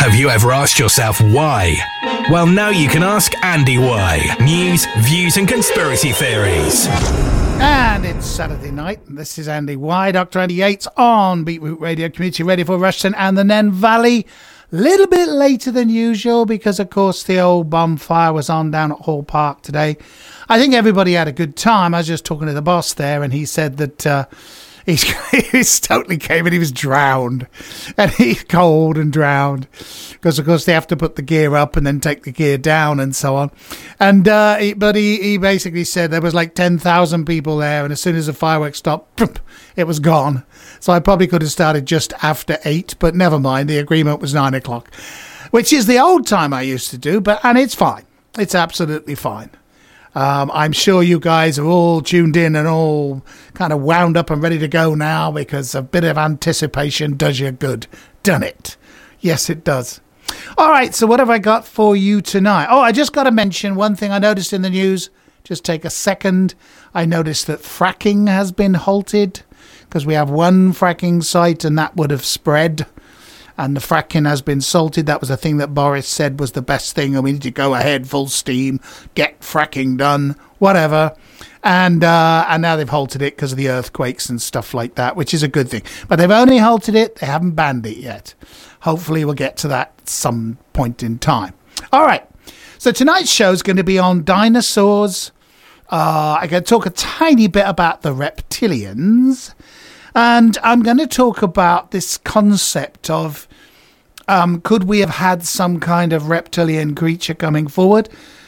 Have you ever asked yourself why? Well, now you can ask Andy why. News, views and conspiracy theories. And it's Saturday night. This is Andy Y, Dr. Andy Yates on Beetroot Radio, Community Radio for Rushden and the Nen Valley. Little bit later than usual because, of course, the old bonfire was on down at Hall Park today. I think everybody had a good time. I was just talking to the boss there and he said that he totally came and he was drowned. And he's cold and drowned because, of course, they have to put the gear up and then take the gear down and so on. And but he basically said there was like 10,000 people there, and as soon as the fireworks stopped, it was gone. So I probably could have started just after 8, but never mind. The agreement was 9 o'clock, which is the old time I used to do, and it's fine. It's absolutely fine. I'm sure you guys are all tuned in and all kind of wound up and ready to go now because a bit of anticipation does you good, doesn't it? Yes, it does. All right, so what have I got for you tonight? Oh, I just got to mention one thing I noticed in the news. Just take a second. I noticed that fracking has been halted because we have one fracking site and that would have spread. And the fracking has been salted. That was a thing that Boris said was the best thing. And we need to go ahead, full steam, get fracking done, whatever. And now they've halted it because of the earthquakes and stuff like that, which is a good thing. But they've only halted it. They haven't banned it yet. Hopefully we'll get to that at some point in time. All right. So tonight's show is going to be on dinosaurs. I'm going to talk a tiny bit about the reptilians. And I'm going to talk about this concept of could we have had some kind of reptilian creature coming forward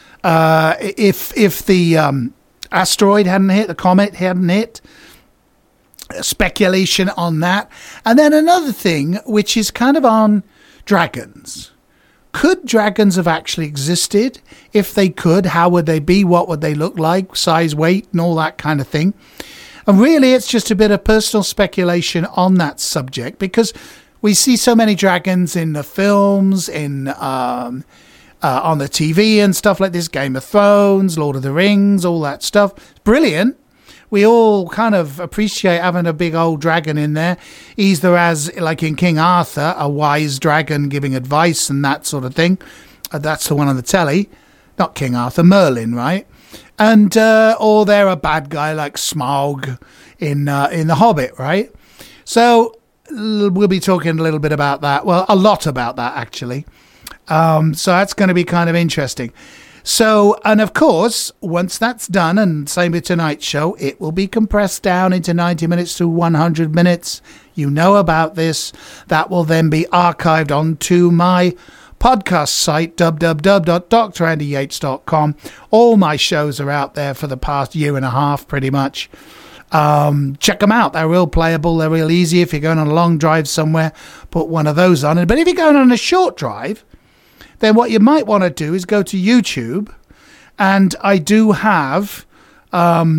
if the asteroid hadn't hit, the comet hadn't hit. Speculation on that. And then another thing, which is kind of on dragons. Could dragons have actually existed? If they could, how would they be? What would they look like? Size, weight, and all that kind of thing. And really, it's just a bit of personal speculation on that subject because we see so many dragons in the films, on the TV and stuff like this, Game of Thrones, Lord of the Rings, all that stuff. It's brilliant. We all kind of appreciate having a big old dragon in there. Either as, like in King Arthur, a wise dragon giving advice and that sort of thing. That's the one on the telly. Not King Arthur, Merlin, right? And or they're a bad guy like Smaug in The Hobbit, right? So we'll be talking a little bit about that. Well, a lot about that, actually. So that's going to be kind of interesting. So, and of course, once that's done, and same with tonight's show, it will be compressed down into 90 minutes to 100 minutes. You know about this. That will then be archived onto my podcast site, www.drAndyYates.com. All my shows are out there for the past year and a half, pretty much. Check them out. They're real playable. They're real easy. If you're going on a long drive somewhere, put one of those on. But if you're going on a short drive, then what you might want to do is go to YouTube. And I do have, I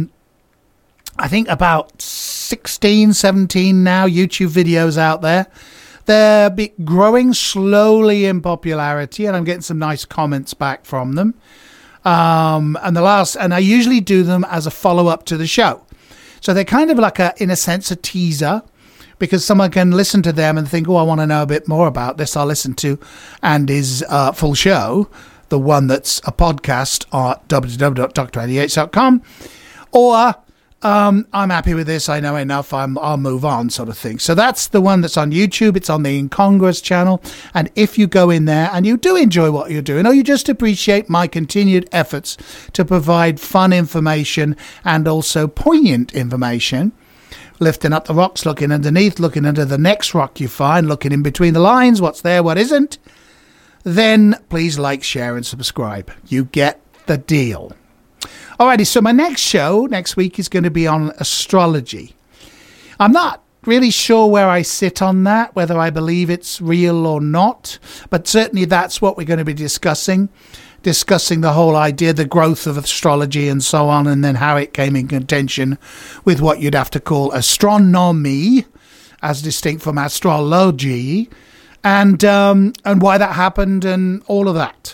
think about 16, 17 now YouTube videos out there. They're growing slowly in popularity, and I'm getting some nice comments back from them. And I usually do them as a follow-up to the show. So they're kind of like in a sense, a teaser, because someone can listen to them and think, oh, I want to know a bit more about this. I'll listen to Andy's full show, the one that's a podcast at www.drAndyYates.com. Or I'm happy with this, I know enough, I'll move on, sort of thing. So that's the one that's on YouTube. It's on the Incongruous channel. And if you go in there and you do enjoy what you're doing, or you just appreciate my continued efforts to provide fun information and also poignant information, lifting up the rocks, looking underneath, looking under the next rock you find, looking in between the lines, what's there, what isn't, then please like, share and subscribe. You get the deal. Alrighty, so my next show next week is going to be on astrology. I'm not really sure where I sit on that, whether I believe it's real or not, but certainly that's what we're going to be discussing the whole idea, the growth of astrology and so on, and then how it came in contention with what you'd have to call astronomy, as distinct from astrology, and why that happened and all of that.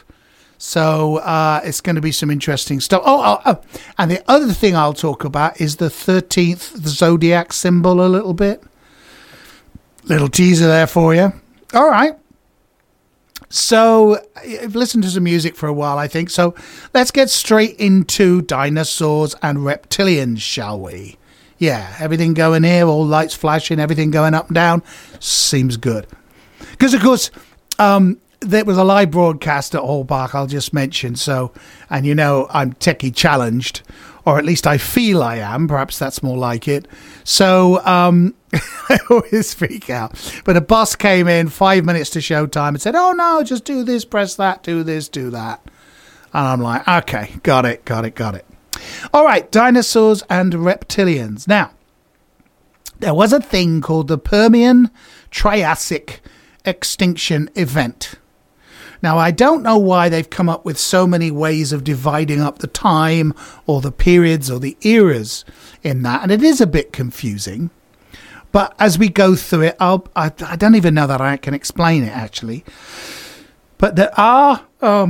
So it's going to be some interesting stuff. Oh, and the other thing I'll talk about is the 13th zodiac symbol a little bit. Little teaser there for you. All right. So I've listened to some music for a while, I think. So let's get straight into dinosaurs and reptilians, shall we? Yeah, everything going here, all lights flashing, everything going up and down. Seems good. Because, of course, there was a live broadcast at Hall Park, I'll just mention. So, and you know, I'm techie challenged, or at least I feel I am. Perhaps that's more like it. So, I always freak out. But a boss came in 5 minutes to showtime and said, oh, no, just do this, press that, do this, do that. And I'm like, okay, got it. All right, dinosaurs and reptilians. Now, there was a thing called the Permian-Triassic extinction event. Now, I don't know why they've come up with so many ways of dividing up the time or the periods or the eras in that, and it is a bit confusing. But as we go through it, I don't even know that I can explain it, actually. But there are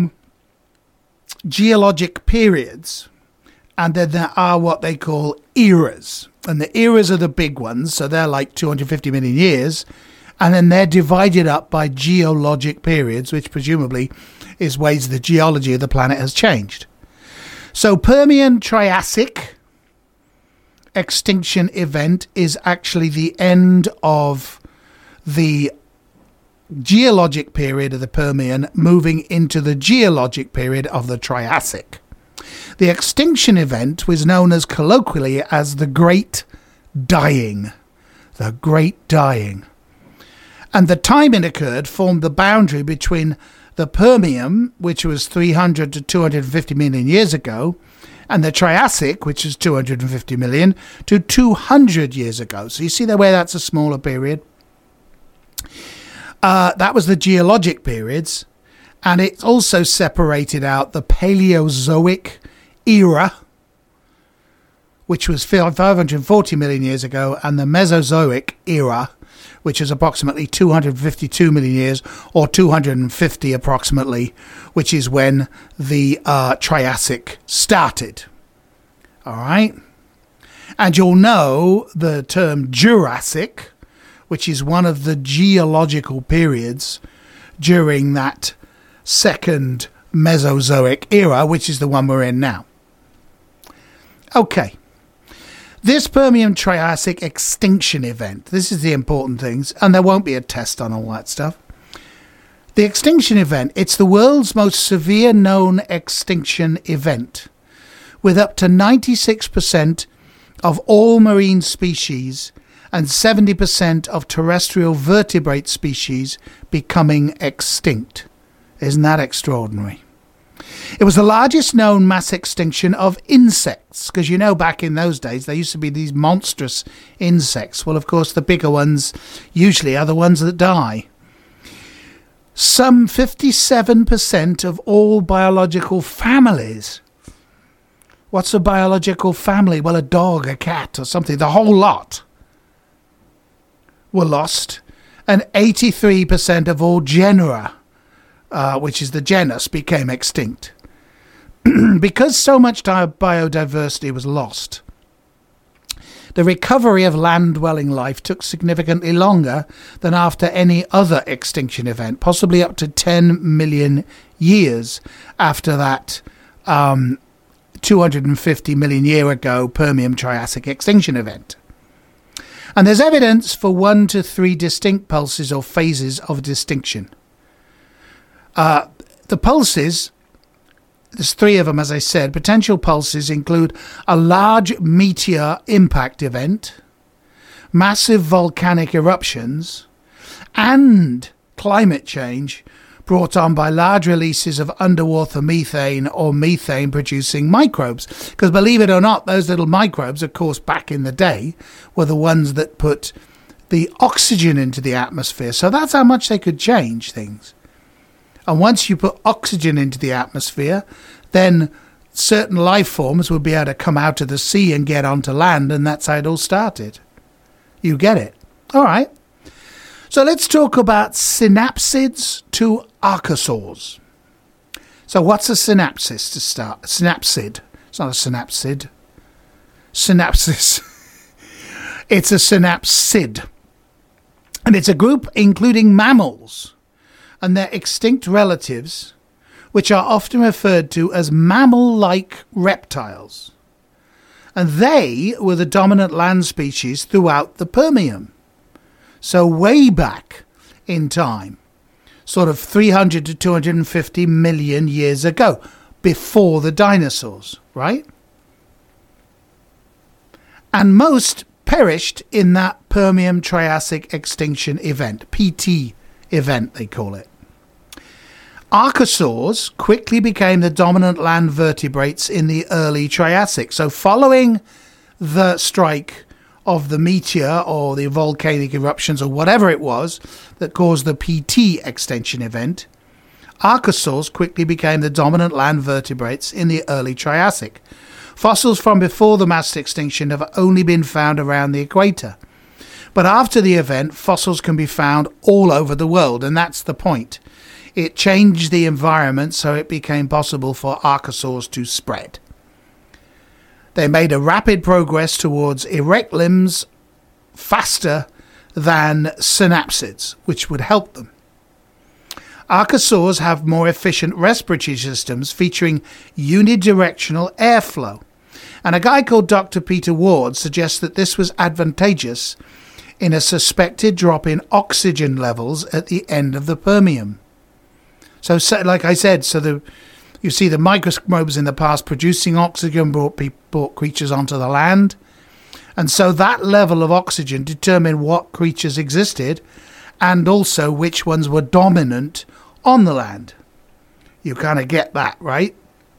geologic periods, and then there are what they call eras. And the eras are the big ones, so they're like 250 million years. And then they're divided up by geologic periods, which presumably is ways the geology of the planet has changed. So Permian-Triassic extinction event is actually the end of the geologic period of the Permian, moving into the geologic period of the Triassic. The extinction event was known as colloquially as the Great Dying. The Great Dying. And the time it occurred formed the boundary between the Permian, which was 300 to 250 million years ago, and the Triassic, which is 250 million to 200 years ago. So you see the way that's a smaller period. That was the geologic periods. And it also separated out the Paleozoic era, which was 540 million years ago, and the Mesozoic era, which is approximately 252 million years, or 250 approximately, which is when the Triassic started. All right? And you'll know the term Jurassic, which is one of the geological periods during that second Mesozoic era, which is the one we're in now. Okay. This Permian-Triassic extinction event, this is the important things, and there won't be a test on all that stuff. The extinction event, it's the world's most severe known extinction event, with up to 96% of all marine species and 70% of terrestrial vertebrate species becoming extinct. Isn't that extraordinary? It was the largest known mass extinction of insects, because you know back in those days there used to be these monstrous insects. Well, of course, the bigger ones usually are the ones that die. Some 57% of all biological families. What's a biological family? Well, a dog, a cat, or something. The whole lot were lost. And 83% of all genera, which is the genus, became extinct. Because so much biodiversity was lost, the recovery of land-dwelling life took significantly longer than after any other extinction event, possibly up to 10 million years after that 250 million year ago Permian-Triassic extinction event. And there's evidence for 1 to 3 distinct pulses or phases of distinction. The pulses, there's 3 of them, as I said. Potential pulses include a large meteor impact event, massive volcanic eruptions, and climate change brought on by large releases of underwater methane or methane-producing microbes. Because believe it or not, those little microbes, of course, back in the day, were the ones that put the oxygen into the atmosphere. So that's how much they could change things. And once you put oxygen into the atmosphere, then certain life forms will be able to come out of the sea and get onto land, and that's how it all started. You get it? All right. So let's talk about synapsids to archosaurs. So what's a synapsis to start? Synapsid. It's not a synapsid. Synapsis. It's a synapsid. And it's a group including mammals. and their extinct relatives, which are often referred to as mammal-like reptiles. And they were the dominant land species throughout the Permian. So way back in time, sort of 300 to 250 million years ago, before the dinosaurs, right? And most perished in that Permian-Triassic extinction event, PT event they call it. Archosaurs quickly became the dominant land vertebrates in the early Triassic. So following the strike of the meteor or the volcanic eruptions or whatever it was that caused the PT extinction event, Archosaurs quickly became the dominant land vertebrates in the early Triassic. Fossils from before the mass extinction have only been found around the equator. But after the event, fossils can be found all over the world, and that's the point. It changed the environment so it became possible for archosaurs to spread. They made a rapid progress towards erect limbs faster than synapsids, which would help them. Archosaurs have more efficient respiratory systems featuring unidirectional airflow. And a guy called Dr. Peter Ward suggests that this was advantageous in a suspected drop in oxygen levels at the end of the Permian. So like I said, you see the microbes in the past producing oxygen brought creatures onto the land. And so that level of oxygen determined what creatures existed and also which ones were dominant on the land. You kind of get that, right?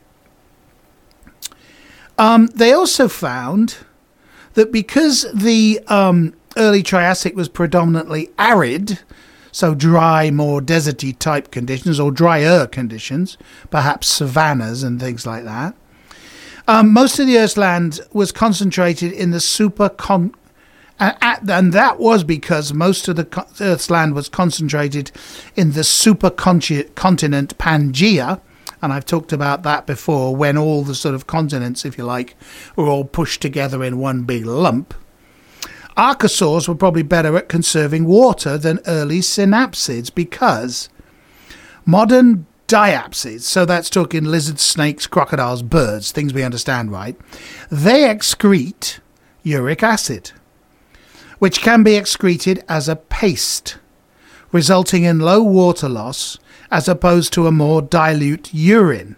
They also found that because the early Triassic was predominantly arid, so dry, more deserty type conditions or drier conditions, perhaps savannas and things like that. Most of the Earth's land was concentrated in the and that was because most of the Earth's land was concentrated in the supercontinent Pangaea, and I've talked about that before, when all the sort of continents, if you like, were all pushed together in one big lump. Archosaurs were probably better at conserving water than early synapsids because modern diapsids, so that's talking lizards, snakes, crocodiles, birds, things we understand, right? They excrete uric acid, which can be excreted as a paste, resulting in low water loss as opposed to a more dilute urine.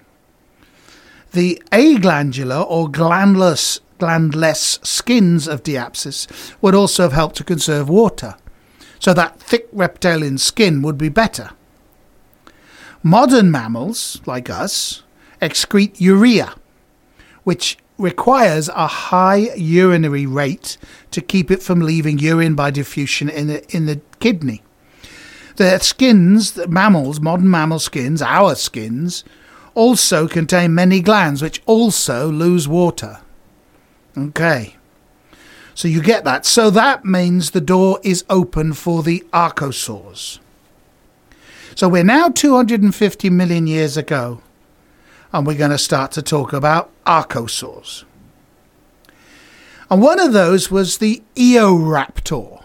The aglandular or glandless skins of diapsis would also have helped to conserve water, so that thick reptilian skin would be better. Modern mammals, like us, excrete urea, which requires a high urinary rate to keep it from leaving urine by diffusion in the kidney. The skins, modern mammal skins, our skins, also contain many glands which also lose water. Okay, so you get that. So that means the door is open for the archosaurs. So we're now 250 million years ago, and we're going to start to talk about archosaurs. And one of those was the Eoraptor.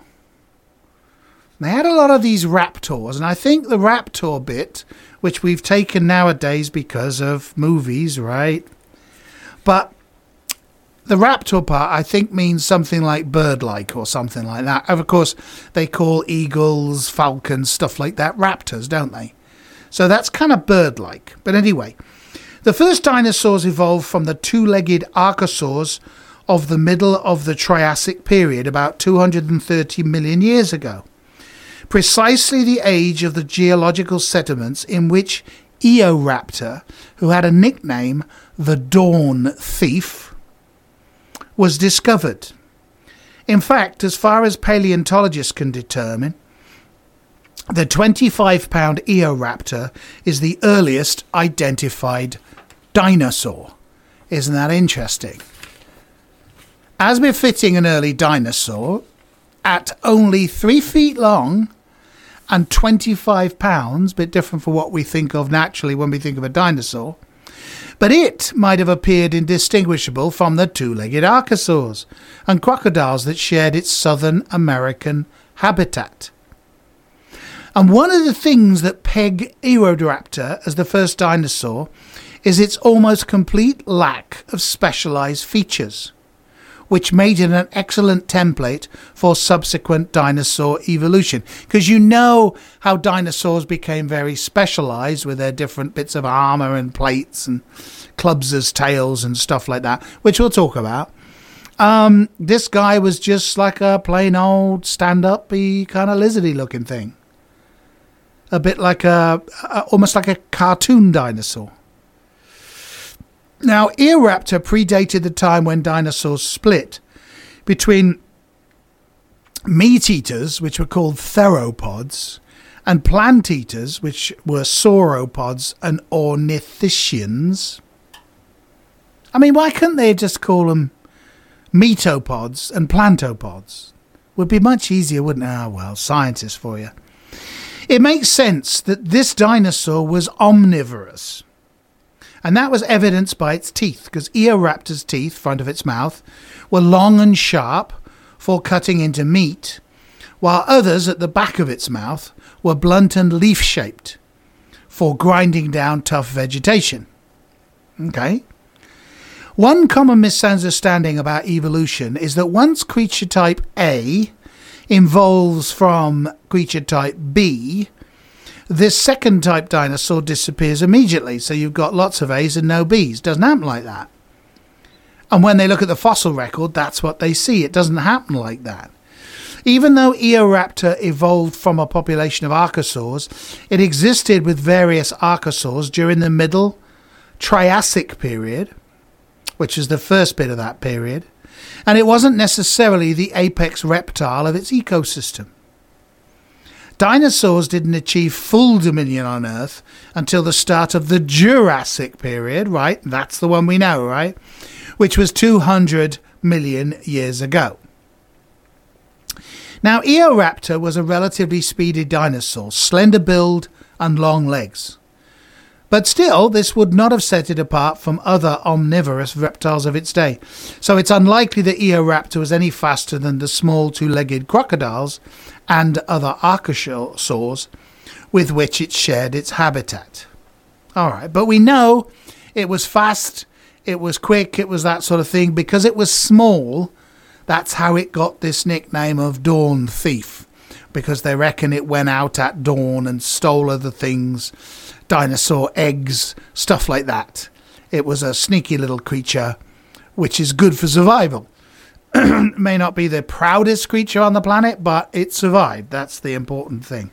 They had a lot of these raptors, and I think the raptor bit, which we've taken nowadays because of movies, right? But the raptor part, I think, means something like bird-like or something like that. Of course, they call eagles, falcons, stuff like that raptors, don't they? So that's kind of bird-like. But anyway, the first dinosaurs evolved from the two-legged archosaurs of the middle of the Triassic period, about 230 million years ago. Precisely the age of the geological sediments in which Eoraptor, who had a nickname, the Dawn Thief, was discovered. In fact, as far as paleontologists can determine, the 25-pound Eoraptor is the earliest identified dinosaur. Isn't that interesting? As befitting an early dinosaur, at only 3 feet long and 25 pounds, a bit different from what we think of naturally when we think of a dinosaur, but it might have appeared indistinguishable from the two-legged archosaurs and crocodiles that shared its Southern American habitat. And one of the things that peg Eoraptor as the first dinosaur is its almost complete lack of specialized features, which made it an excellent template for subsequent dinosaur evolution. Because you know how dinosaurs became very specialized with their different bits of armor and plates and clubs as tails and stuff like that, which we'll talk about. This guy was just like a plain old stand-up-y kind of lizardy looking thing. A bit like almost like a cartoon dinosaur. Now, Eoraptor predated the time when dinosaurs split between meat eaters, which were called theropods, and plant eaters, which were sauropods and ornithischians. I mean, why couldn't they just call them metopods and plantopods? Would be much easier, wouldn't it? Ah, well, scientists for you. It makes sense that this dinosaur was omnivorous. And that was evidenced by its teeth, because Eoraptor's teeth, front of its mouth, were long and sharp for cutting into meat, while others at the back of its mouth were blunt and leaf-shaped for grinding down tough vegetation. Okay? One common misunderstanding about evolution is that once creature type A evolves from creature type B, this second type dinosaur disappears immediately. So you've got lots of A's and no B's. Doesn't happen like that. And when they look at the fossil record, that's what they see. It doesn't happen like that. Even though Eoraptor evolved from a population of archosaurs, it existed with various archosaurs during the Middle Triassic period, which is the first bit of that period, and it wasn't necessarily the apex reptile of its ecosystem. Dinosaurs didn't achieve full dominion on Earth until the start of the Jurassic period, right? That's the one we know, right? Which was 200 million years ago. Now, Eoraptor was a relatively speedy dinosaur, slender build and long legs. But still, this would not have set it apart from other omnivorous reptiles of its day. So it's unlikely that Eoraptor was any faster than the small two-legged crocodiles and other archosaurs with which it shared its habitat. All right, but we know it was fast, it was quick, it was that sort of thing. Because it was small, that's how it got this nickname of Dawn Thief. Because they reckon it went out at dawn and stole other things, dinosaur eggs, stuff like that. It was a sneaky little creature, which is good for survival. May not be the proudest creature on the planet, but it survived. That's the important thing.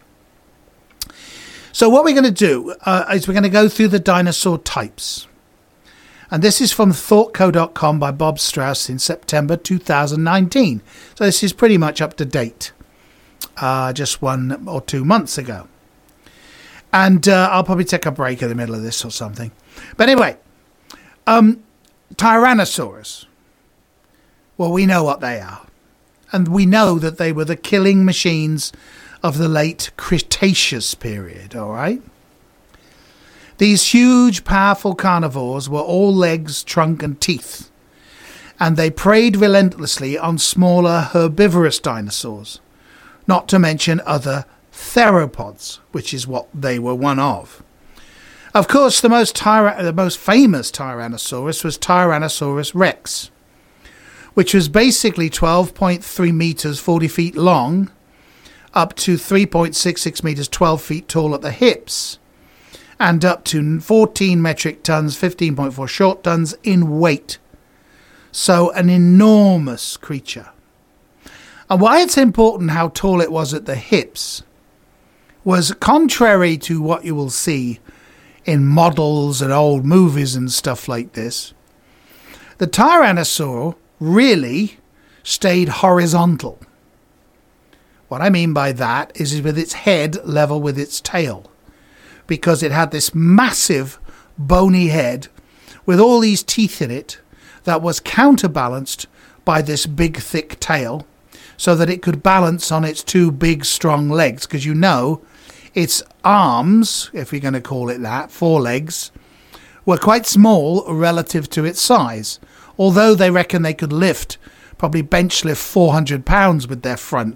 So what we're going to do is we're going to go through the dinosaur types. And this is from thoughtco.com by Bob Strauss in September 2019. So this is pretty much up to date. Just 1 or 2 months ago. And I'll probably take a break in the middle of this or something. But anyway, Tyrannosaurus. Well, we know what they are. And we know that they were the killing machines of the late Cretaceous period, all right? These huge, powerful carnivores were all legs, trunk and teeth. And they preyed relentlessly on smaller herbivorous dinosaurs. Not to mention other theropods, which is what they were one of. Of course, the most famous Tyrannosaurus was Tyrannosaurus rex, which was basically 12.3 meters, 40 feet long, up to 3.66 meters, 12 feet tall at the hips, and up to 14 metric tons, 15.4 short tons in weight. So an enormous creature. And why it's important how tall it was at the hips was contrary to what you will see in models and old movies and stuff like this. The Tyrannosaur really stayed horizontal. What I mean by that is with its head level with its tail, because it had this massive bony head with all these teeth in it that was counterbalanced by this big thick tail, so that it could balance on its 2 big strong legs, because you know its arms, if we're going to call it that, 4 legs, were quite small relative to its size, although they reckon they could probably bench lift 400 pounds with their front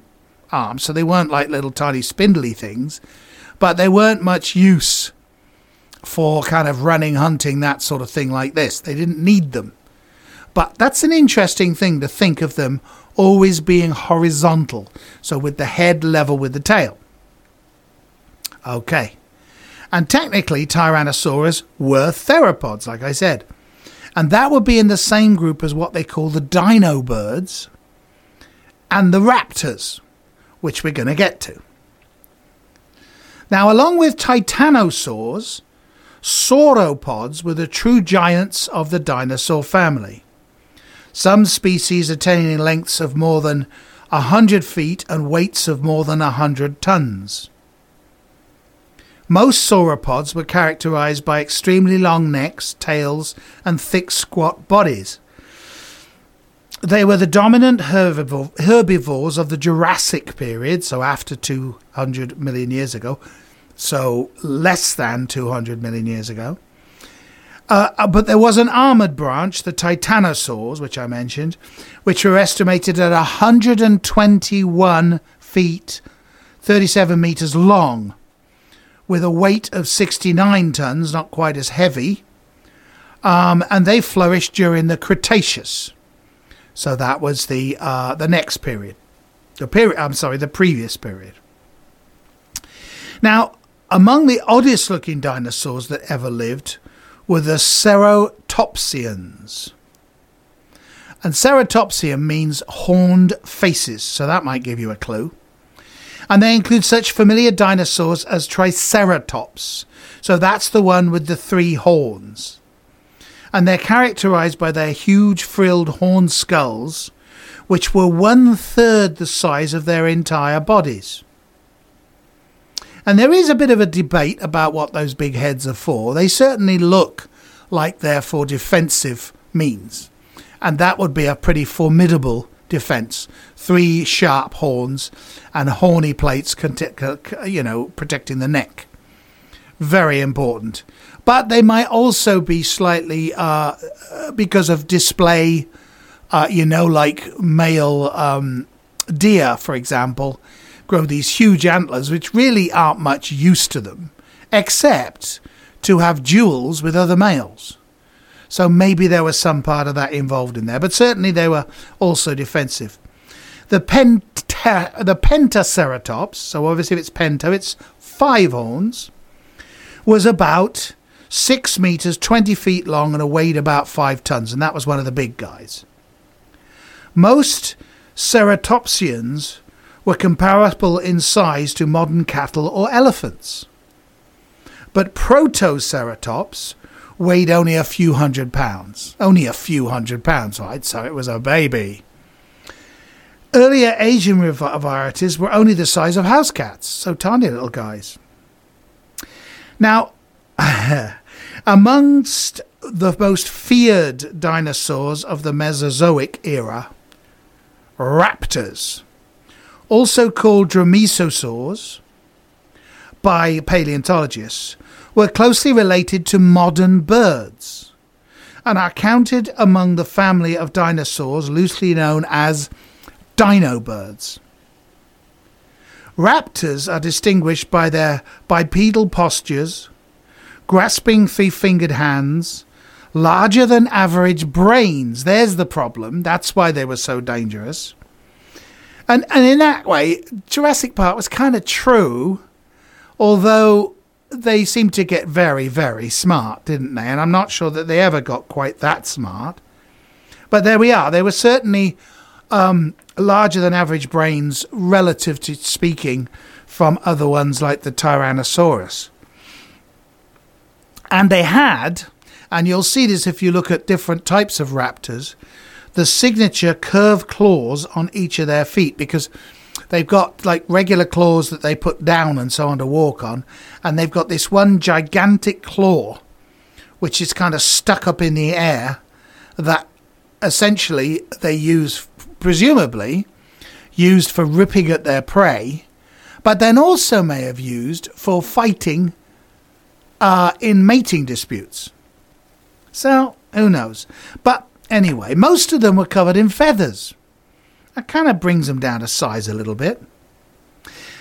arms, so they weren't like little tiny spindly things, but they weren't much use for kind of running, hunting, that sort of thing like this. They didn't need them. But that's an interesting thing to think of them always being horizontal, so with the head level with the tail. Okay. And technically, Tyrannosaurus were theropods, like I said. And that would be in the same group as what they call the dino birds and the raptors, which we're going to get to. Now, along with titanosaurs, sauropods were the true giants of the dinosaur family. Some species attaining lengths of more than 100 feet and weights of more than 100 tons. Most sauropods were characterized by extremely long necks, tails, and thick, squat bodies. They were the dominant herbivores of the Jurassic period, so after 200 million years ago, so less than 200 million years ago. But there was an armoured branch, the titanosaurs, which I mentioned, which were estimated at 121 feet, 37 metres long, with a weight of 69 tons, not quite as heavy, and they flourished during the Cretaceous. So that was the next period. The previous period. Now, among the oddest-looking dinosaurs that ever lived were the ceratopsians. And ceratopsian means horned faces, so that might give you a clue. And they include such familiar dinosaurs as Triceratops. So that's the one with the 3 horns. And they're characterized by their huge frilled horn skulls, which were 1/3 the size of their entire bodies. And there is a bit of a debate about what those big heads are for. They certainly look like they're for defensive means. And that would be a pretty formidable defense. 3 sharp horns and horny plates, protecting the neck. Very important. But they might also be slightly, because of display, like male deer, for example, grow these huge antlers, which really aren't much use to them, except to have duels with other males. So maybe there was some part of that involved in there, but certainly they were also defensive. The Pentaceratops, so obviously if it's penta, it's 5 horns, was about 6 meters, 20 feet long, and weighed about 5 tons, and that was one of the big guys. Most ceratopsians were comparable in size to modern cattle or elephants. But Protoceratops weighed only a few hundred pounds. Only a few hundred pounds, right? So it was a baby. Earlier Asian varieties were only the size of house cats, so tiny little guys. Now, amongst the most feared dinosaurs of the Mesozoic era, raptors, also called dromaeosaurs by paleontologists, were closely related to modern birds and are counted among the family of dinosaurs loosely known as dino birds. Raptors are distinguished by their bipedal postures, grasping 3-fingered hands, larger than average brains. There's the problem. That's why they were so dangerous. And in that way, Jurassic Park was kind of true, although they seemed to get very, very smart, didn't they? And I'm not sure that they ever got quite that smart. But there we are. They were certainly larger than average brains, relative to speaking, from other ones like the Tyrannosaurus. And they had, and you'll see this if you look at different types of raptors, the signature curved claws on each of their feet, because they've got like regular claws that they put down and so on to walk on, and they've got this one gigantic claw which is kind of stuck up in the air that essentially they use, presumably used for ripping at their prey, but then also may have used for fighting in mating disputes. So who knows? But Anyway, most of them were covered in feathers. That kind of brings them down to size a little bit.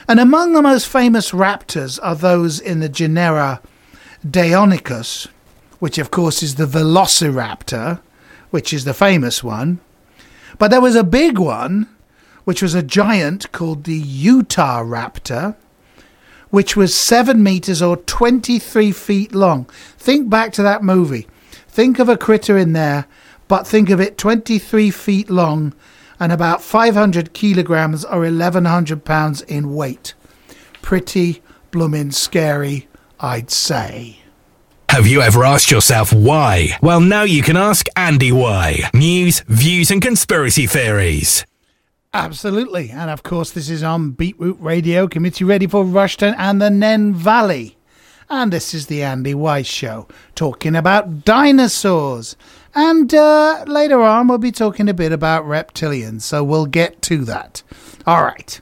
And among the most famous raptors are those in the genera Deinonychus, which of course is the velociraptor, which is the famous one. But there was a big one, which was a giant called the Utahraptor, which was 7 meters or 23 feet long. Think back to that movie. Think of a critter in there, but think of it 23 feet long and about 500 kilograms or 1,100 pounds in weight. Pretty bloomin' scary, I'd say. Have you ever asked yourself why? Well, now you can ask Andy why. News, views and conspiracy theories. Absolutely. And of course, this is on Beetroot Radio, Committee Ready for Rushton and the Nen Valley. And this is the Andy Wise Show, talking about dinosaurs. And later on, we'll be talking a bit about reptilians, so we'll get to that. All right.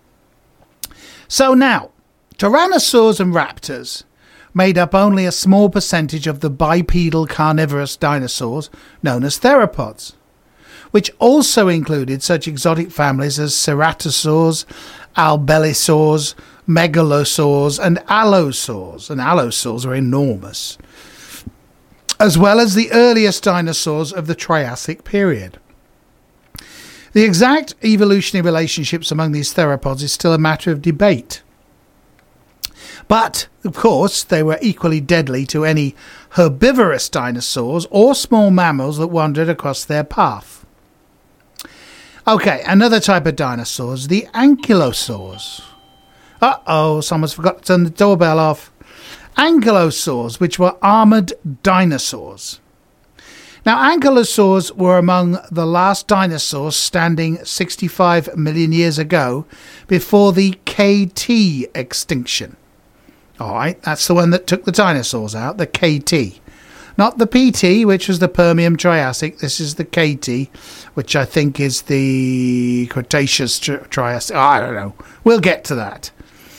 So now, tyrannosaurs and raptors made up only a small percentage of the bipedal carnivorous dinosaurs known as theropods, which also included such exotic families as ceratosaurs, albelosaurs, megalosaurs, and allosaurs. And allosaurs are enormous, as well as the earliest dinosaurs of the Triassic period. The exact evolutionary relationships among these theropods is still a matter of debate. But, of course, they were equally deadly to any herbivorous dinosaurs or small mammals that wandered across their path. Okay, another type of dinosaurs, the ankylosaurs. Uh-oh, someone's forgot to turn the doorbell off. Ankylosaurs, which were armoured dinosaurs. Now, ankylosaurs were among the last dinosaurs standing 65 million years ago before the KT extinction. All right, that's the one that took the dinosaurs out, the KT. Not the PT, which was the Permian Triassic. This is the KT, which I think is the Cretaceous Triassic. I don't know. We'll get to that.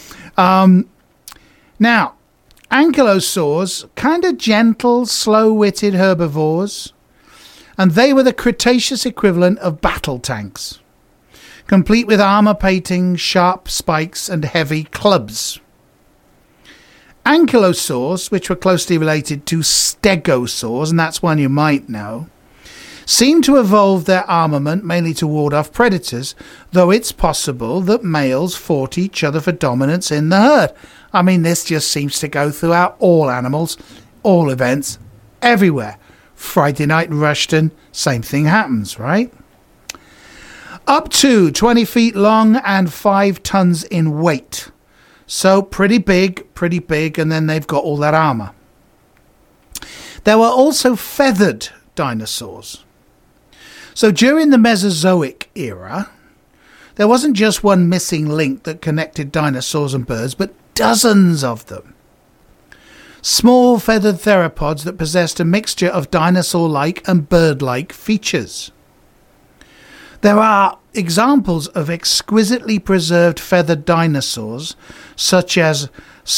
Now, ankylosaurs, kind of gentle, slow-witted herbivores, and they were the Cretaceous equivalent of battle tanks, complete with armour plating, sharp spikes, and heavy clubs. Ankylosaurs, which were closely related to stegosaurs, and that's one you might know, seem to evolve their armament mainly to ward off predators, though it's possible that males fought each other for dominance in the herd. I mean, this just seems to go throughout all animals, all events, everywhere. Friday night in Rushton, same thing happens, right? Up to 20 feet long and 5 tons in weight. So pretty big, and then they've got all that armour. There were also feathered dinosaurs. So during the Mesozoic era, there wasn't just one missing link that connected dinosaurs and birds, but dozens of them. Small feathered theropods that possessed a mixture of dinosaur-like and bird-like features. There are examples of exquisitely preserved feathered dinosaurs, such as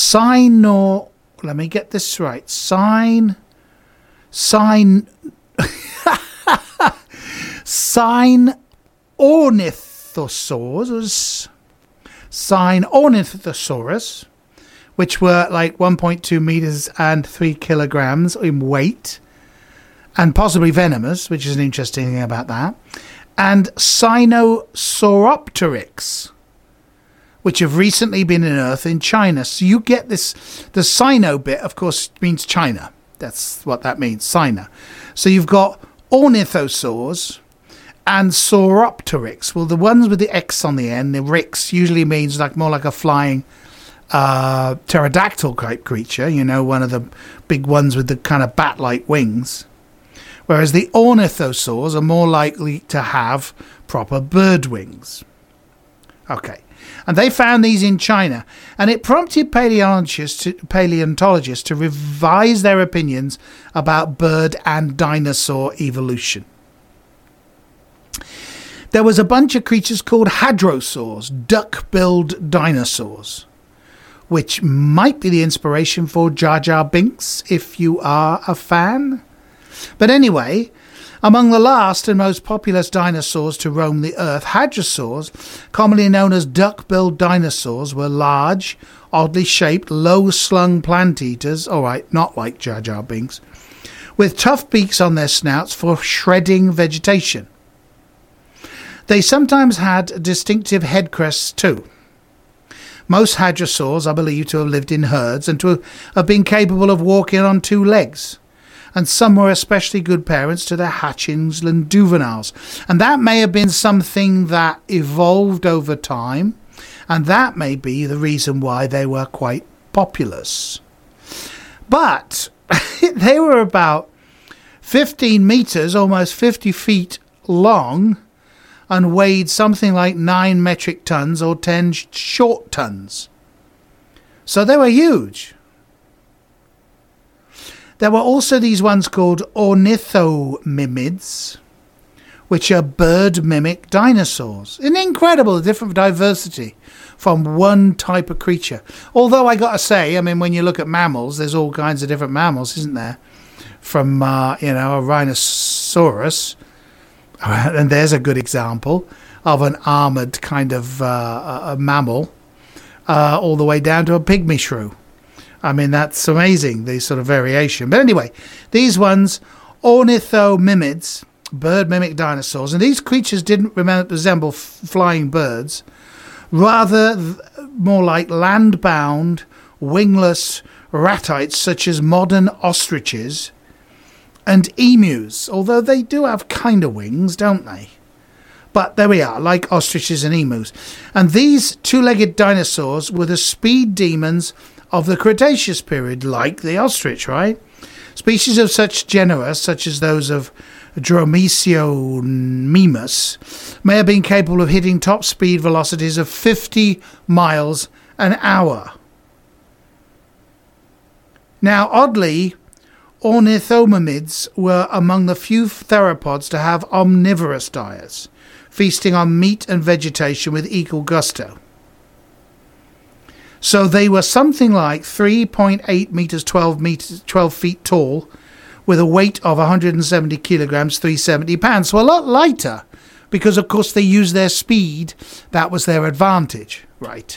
Sinornithosaurus, which were like 1.2 meters and 3 kilograms in weight, and possibly venomous, which is an interesting thing about that, and Sinosauropteryx, which have recently been unearthed in China. So you get this, the Sino bit, of course, means China. That's what that means, Sino. So you've got ornithosaurs and Sauropteryx. Well, the ones with the X on the end, the Rix, usually means like more like a flying pterodactyl type creature, you know, one of the big ones with the kind of bat-like wings. Whereas the ornithosaurs are more likely to have proper bird wings. Okay. And they found these in China, and it prompted paleontologists to revise their opinions about bird and dinosaur evolution. There was a bunch of creatures called hadrosaurs, duck-billed dinosaurs, which might be the inspiration for Jar Jar Binks, if you are a fan. But anyway, Among the last and most populous dinosaurs to roam the earth, hadrosaurs, commonly known as duck-billed dinosaurs, were large, oddly shaped, low-slung plant eaters, all right, not like Jar Jar Binks, with tough beaks on their snouts for shredding vegetation. They sometimes had distinctive head crests too. Most hadrosaurs are believed to have lived in herds and to have been capable of walking on two legs. And some were especially good parents to their hatchlings and juveniles. And that may have been something that evolved over time, and that may be the reason why they were quite populous. But they were about 15 meters, almost 50 feet long, and weighed something like 9 metric tons or 10 short tons. So they were huge. There were also these ones called ornithomimids, which are bird mimic dinosaurs. An incredible different diversity from one type of creature. Although I got to say, I mean, when you look at mammals, there's all kinds of different mammals, isn't there? From, a rhinoceros. And there's a good example of an armoured kind of a mammal, all the way down to a pygmy shrew. I mean, that's amazing, the sort of variation. But anyway, these ones, ornithomimids, bird mimic dinosaurs, and these creatures didn't resemble flying birds, rather more like land-bound, wingless ratites such as modern ostriches and emus, although they do have kind of wings, don't they? But there we are, like ostriches and emus. And these two-legged dinosaurs were the speed demons of the Cretaceous period, like the ostrich, right? Species of such genera, such as those of Dromaeosaurus, may have been capable of hitting top speed velocities of 50 miles an hour. Now, oddly, ornithomimids were among the few theropods to have omnivorous diets, feasting on meat and vegetation with equal gusto. So they were something like 3.8 meters, 12 feet tall, with a weight of 170 kilograms, 370 pounds. So a lot lighter, because of course they used their speed. That was their advantage, right?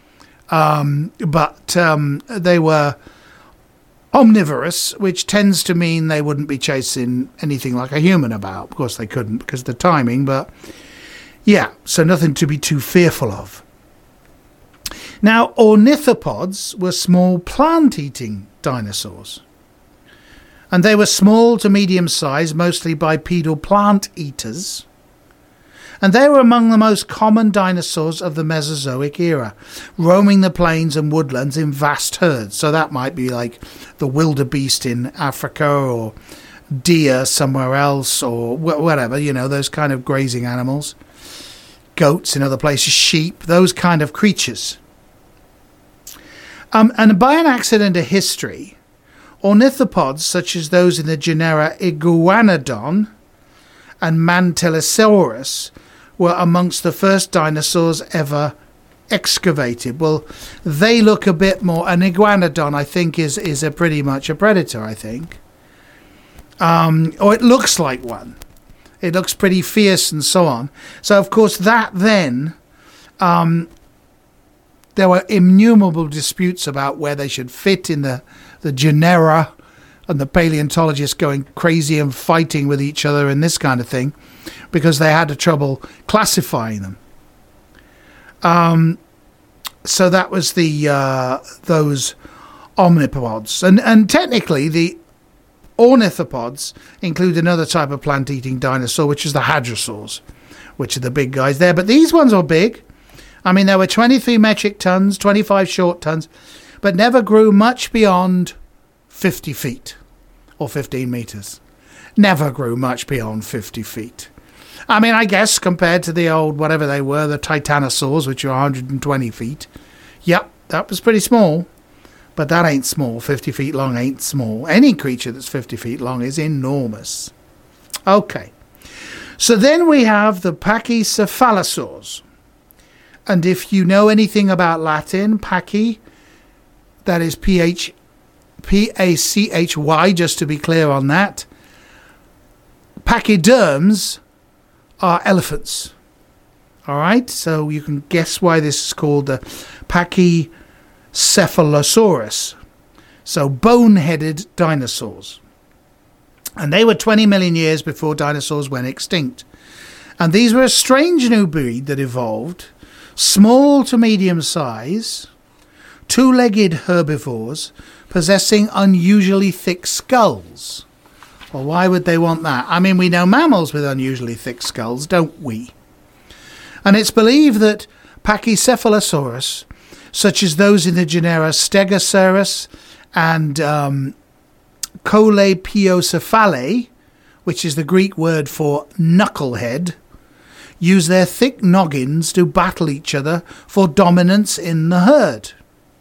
But they were omnivorous, which tends to mean they wouldn't be chasing anything like a human about. Of course they couldn't because of the timing, but yeah, so nothing to be too fearful of. Now, ornithopods were small plant-eating dinosaurs. And they were small to medium-sized, mostly bipedal plant eaters. And they were among the most common dinosaurs of the Mesozoic era, roaming the plains and woodlands in vast herds. So that might be like the wildebeest in Africa, or deer somewhere else, or whatever, those kind of grazing animals. Goats in other places, sheep, those kind of creatures. And by an accident of history, ornithopods such as those in the genera Iguanodon and Mantellisaurus were amongst the first dinosaurs ever excavated. Well, they look a bit more... An iguanodon, I think, is pretty much a predator, I think. Or it looks like one. It looks pretty fierce and so on. So, of course, that then... there were innumerable disputes about where they should fit in the genera, and the paleontologists going crazy and fighting with each other and this kind of thing, because they had trouble classifying them. So that was those omnipods. And technically, the ornithopods include another type of plant-eating dinosaur, which is the hadrosaurs, which are the big guys there. But these ones are big. I mean, there were 23 metric tons, 25 short tons, but never grew much beyond 50 feet or 15 meters. Never grew much beyond 50 feet. I mean, I guess compared to the old, whatever they were, the titanosaurs, which are 120 feet. Yep, that was pretty small. But that ain't small. 50 feet long ain't small. Any creature that's 50 feet long is enormous. Okay. So then we have the pachycephalosaurs. And if you know anything about Latin, pachy, that is P-A-C-H-Y, just to be clear on that. Pachyderms are elephants. All right, so you can guess why this is called the Pachycephalosaurus. So bone-headed dinosaurs. And they were 20 million years before dinosaurs went extinct. And these were a strange new breed that evolved, small to medium size, two-legged herbivores possessing unusually thick skulls. Well, why would they want that? I mean, we know mammals with unusually thick skulls, don't we? And it's believed that Pachycephalosaurus, such as those in the genera Stegosaurus and Coleopiocephalae, which is the Greek word for knucklehead, use their thick noggins to battle each other for dominance in the herd.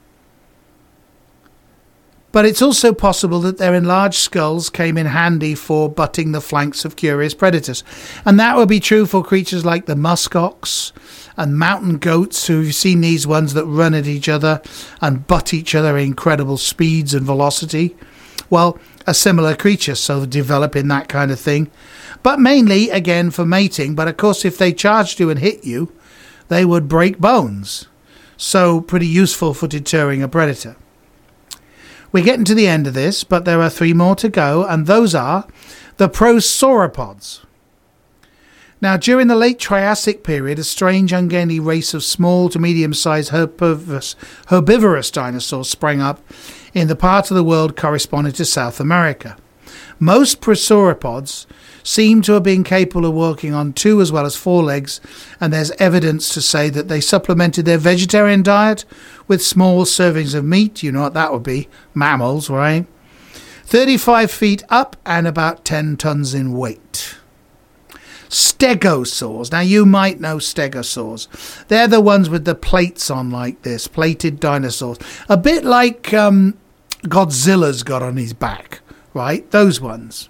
But it's also possible that their enlarged skulls came in handy for butting the flanks of curious predators. And that would be true for creatures like the muskox and mountain goats, who you've seen these ones that run at each other and butt each other at incredible speeds and velocity. Well, a similar creature, so developing that kind of thing. But mainly, again, for mating. But of course, if they charged you and hit you, they would break bones. So pretty useful for deterring a predator. We're getting to the end of this, but there are 3 more to go, and those are the prosauropods. Now, during the late Triassic period, a strange, ungainly race of small to medium-sized herbivorous dinosaurs sprang up in the part of the world corresponding to South America. Most prosauropods seem to have been capable of walking on 2 as well as 4 legs, and there's evidence to say that they supplemented their vegetarian diet with small servings of meat. You know what that would be, mammals, right? 35 feet up and about 10 tons in weight. Stegosaurs. Now, you might know stegosaurs. They're the ones with the plates on like this, plated dinosaurs. A bit like Godzilla's got on his back, right? Those ones.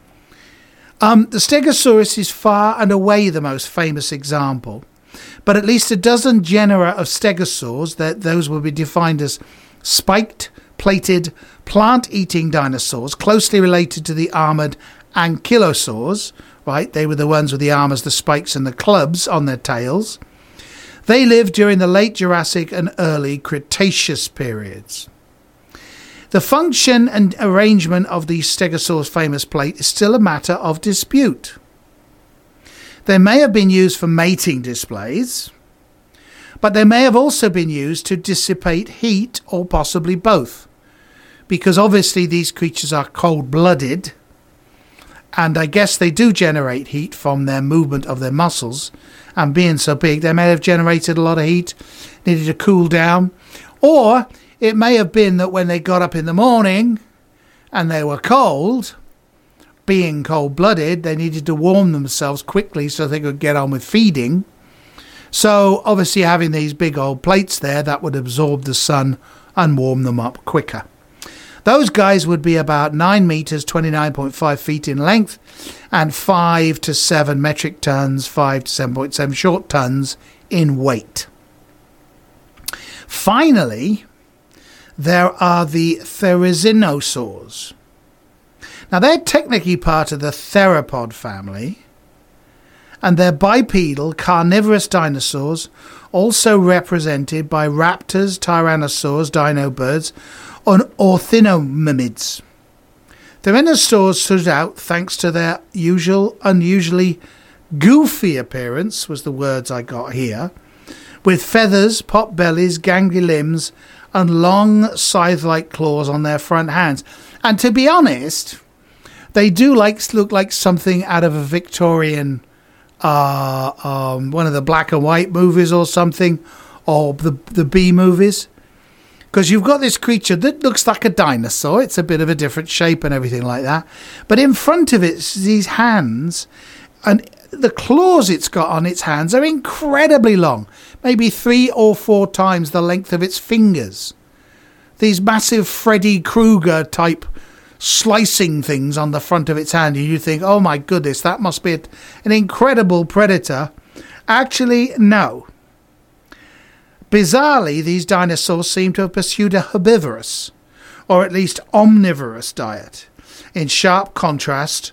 The Stegosaurus is far and away the most famous example, but at least a dozen genera of stegosaurs, those will be defined as spiked, plated, plant-eating dinosaurs, closely related to the armoured ankylosaurs, right? They were the ones with the armours, the spikes and the clubs on their tails. They lived during the late Jurassic and early Cretaceous periods. The function and arrangement of the Stegosaurus famous plate is still a matter of dispute. They may have been used for mating displays, but they may have also been used to dissipate heat, or possibly both, because obviously these creatures are cold-blooded, and I guess they do generate heat from their movement of their muscles, and being so big, they may have generated a lot of heat, needed to cool down, or it may have been that when they got up in the morning and they were cold, being cold-blooded, they needed to warm themselves quickly so they could get on with feeding. So obviously having these big old plates there, that would absorb the sun and warm them up quicker. Those guys would be about 9 meters, 29.5 feet in length, and 5 to 7 metric tons, 5 to 7.7 short tons in weight. Finally, there are the therizinosaurs. Now, they're technically part of the theropod family, and they're bipedal carnivorous dinosaurs, also represented by raptors, tyrannosaurs, dino birds, and orthonomimids. Therizinosaurs stood out thanks to their unusually goofy appearance, was the words I got here, with feathers, pot bellies, gangly limbs, and long scythe-like claws on their front hands. And to be honest, they do look like something out of a Victorian, one of the black and white movies or something, or the B movies. Because you've got this creature that looks like a dinosaur. It's a bit of a different shape and everything like that. But in front of it, these hands, and the claws it's got on its hands are incredibly long. Maybe 3 or 4 times the length of its fingers. These massive Freddy Krueger type slicing things on the front of its hand. And you think, oh my goodness, that must be an incredible predator. Actually, no. Bizarrely, these dinosaurs seem to have pursued a herbivorous, or at least omnivorous diet, in sharp contrast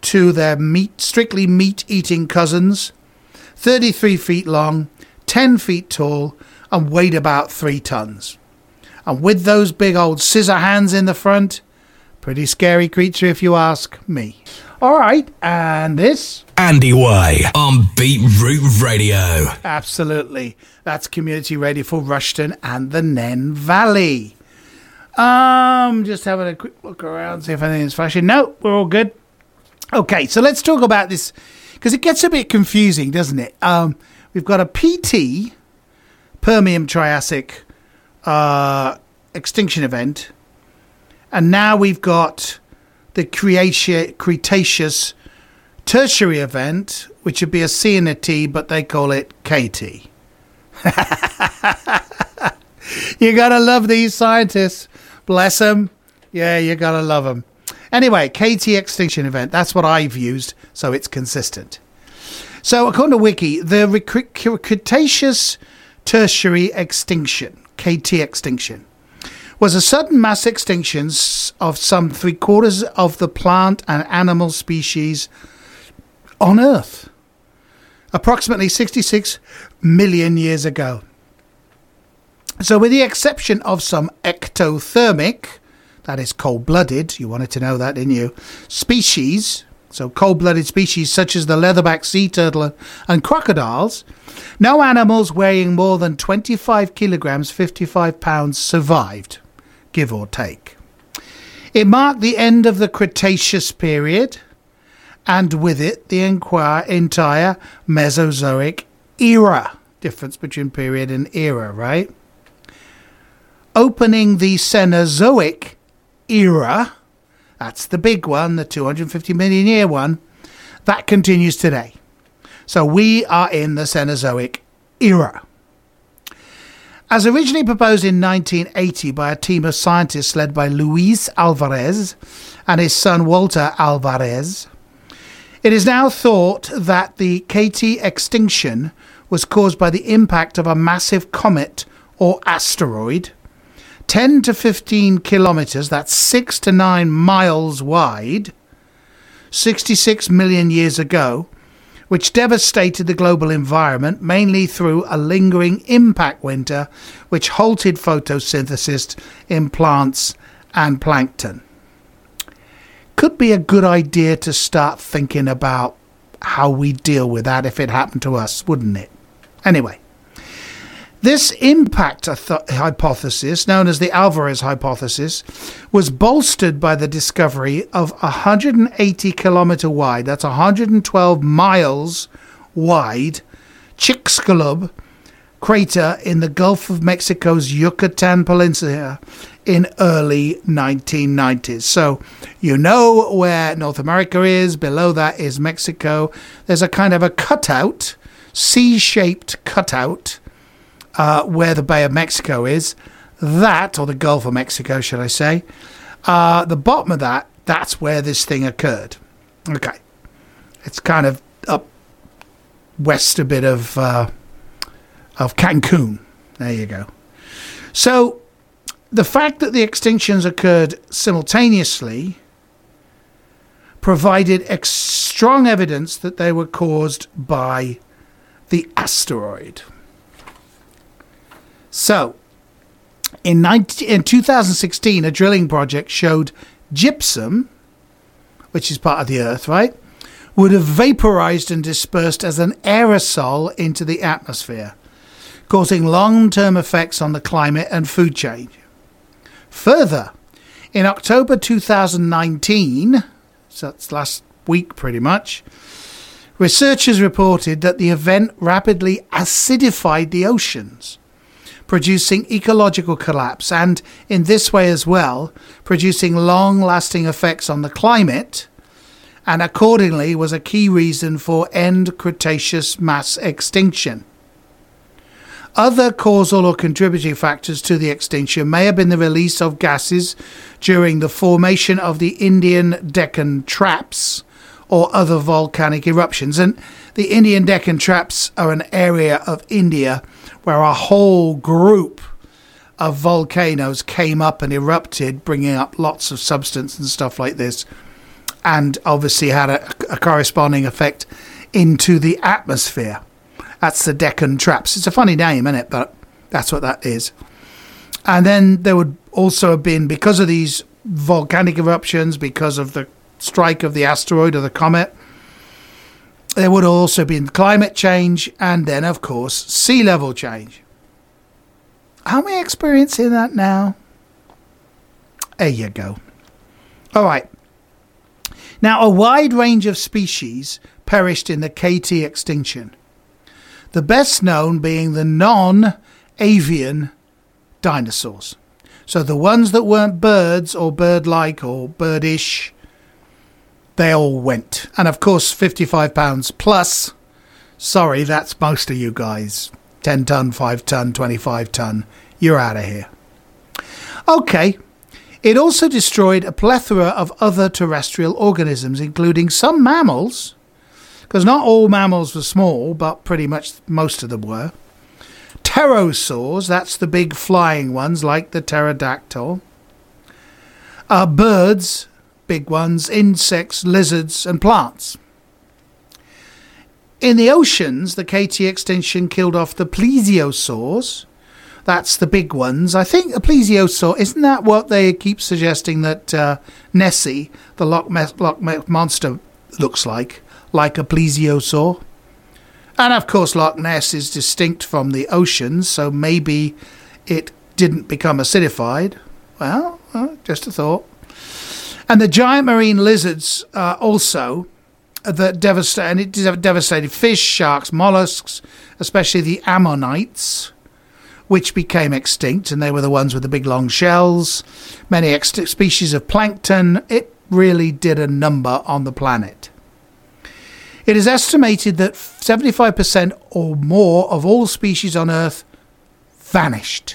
to their strictly meat-eating cousins, 33 feet long, 10 feet tall, and weighed about 3 tons. And with those big old scissor hands in the front, pretty scary creature if you ask me. All right, and this? Andy Y on Beetroot Radio. Absolutely. That's community radio for Rushton and the Nen Valley. Just having a quick look around, see if anything is flashing. No, we're all good. Okay, so let's talk about this, because it gets a bit confusing, doesn't it? We've got a PT, Permian Triassic extinction event, and now we've got the Cretaceous Tertiary event, which would be a C and a T, but they call it KT. You gotta love these scientists. Bless them. Yeah, you gotta love them. Anyway, KT extinction event. That's what I've used, so it's consistent. So, according to Wiki, the Cretaceous Tertiary extinction, KT extinction, was a sudden mass extinction of some 3/4 of the plant and animal species on Earth, approximately 66 million years ago. So with the exception of some ectothermic, that is cold-blooded, you wanted to know that, didn't you, species, so cold-blooded species such as the leatherback sea turtle and crocodiles, no animals weighing more than 25 kilograms, 55 pounds survived, give or take. It marked the end of the Cretaceous period, and with it the entire Mesozoic era. Difference between period and era, right? Opening the Cenozoic era, that's the big one, the 250 million year one, that continues today. So we are in the Cenozoic era. As originally proposed in 1980 by a team of scientists led by Luis Alvarez and his son Walter Alvarez, it is now thought that the KT extinction was caused by the impact of a massive comet or asteroid, 10 to 15 kilometers, that's 6 to 9 miles wide, 66 million years ago, which devastated the global environment, mainly through a lingering impact winter, which halted photosynthesis in plants and plankton. Could be a good idea to start thinking about how we deal with that if it happened to us, wouldn't it? Anyway, this impact hypothesis, known as the Alvarez hypothesis, was bolstered by the discovery of a 180 kilometer wide, that's 112 miles wide, Chicxulub crater in the Gulf of Mexico's Yucatan Peninsula in early 1990s. So you know where North America is, below that is Mexico. There's a kind of a cutout, C-shaped cutout, where the Bay of Mexico is. That, or the Gulf of Mexico, should I say, the bottom of that, that's where this thing occurred. Okay. It's kind of up west a bit of Cancun. There you go. So the fact that the extinctions occurred simultaneously provided strong evidence that they were caused by the asteroid. So, in 2016, a drilling project showed gypsum, which is part of the Earth, right, would have vaporized and dispersed as an aerosol into the atmosphere, causing long-term effects on the climate and food chain. Further, in October 2019, so that's last week pretty much, researchers reported that the event rapidly acidified the oceans, producing ecological collapse and, in this way as well, producing long-lasting effects on the climate, and accordingly was a key reason for end Cretaceous mass extinction. Other causal or contributing factors to the extinction may have been the release of gases during the formation of the Indian Deccan Traps or other volcanic eruptions. And the Indian Deccan Traps are an area of India where a whole group of volcanoes came up and erupted, bringing up lots of substance and stuff like this. and obviously had a corresponding effect into the atmosphere. That's the Deccan Traps. It's a funny name, isn't it? But that's what that is. And then there would also have been, because of these volcanic eruptions, because of the strike of the asteroid or the comet, there would also have been climate change, and then, of course, sea level change. Are we experiencing that now? There you go. All right. Now, a wide range of species perished in the KT extinction. The best known being the non-avian dinosaurs. So the ones that weren't birds or bird-like or birdish, they all went. And of course, 55 pounds plus. Sorry, that's most of you guys. 10 ton, 5 ton, 25 ton. You're out of here. Okay. It also destroyed a plethora of other terrestrial organisms, including some mammals, because not all mammals were small, but pretty much most of them were. Pterosaurs, that's the big flying ones like the pterodactyl. Birds, big ones, insects, lizards, and plants. In the oceans, the KT extinction killed off the plesiosaurs. That's the big ones. I think a plesiosaur, isn't that what they keep suggesting that Nessie, the Loch Ness monster, looks like a plesiosaur? And of course, Loch Ness is distinct from the oceans, so maybe it didn't become acidified. Well, just a thought. And the giant marine lizards also that devastated fish, sharks, mollusks, especially the ammonites, which became extinct, and they were the ones with the big long shells. Many extinct species of plankton. It really did a number on the planet. It is estimated that 75% or more of all species on Earth vanished.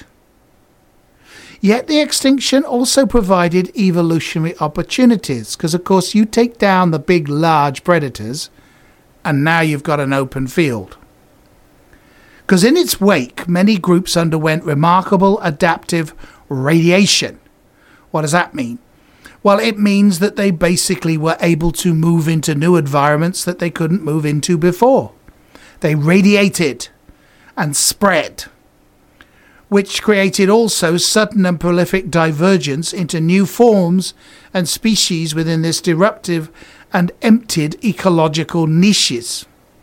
Yet the extinction also provided evolutionary opportunities, because of course you take down the big, large predators, and now you've got an open field. Because in its wake, many groups underwent remarkable adaptive radiation. What does that mean? Well, it means that they basically were able to move into new environments that they couldn't move into before. They radiated and spread, which created also sudden and prolific divergence into new forms and species within this disruptive and emptied ecological niches.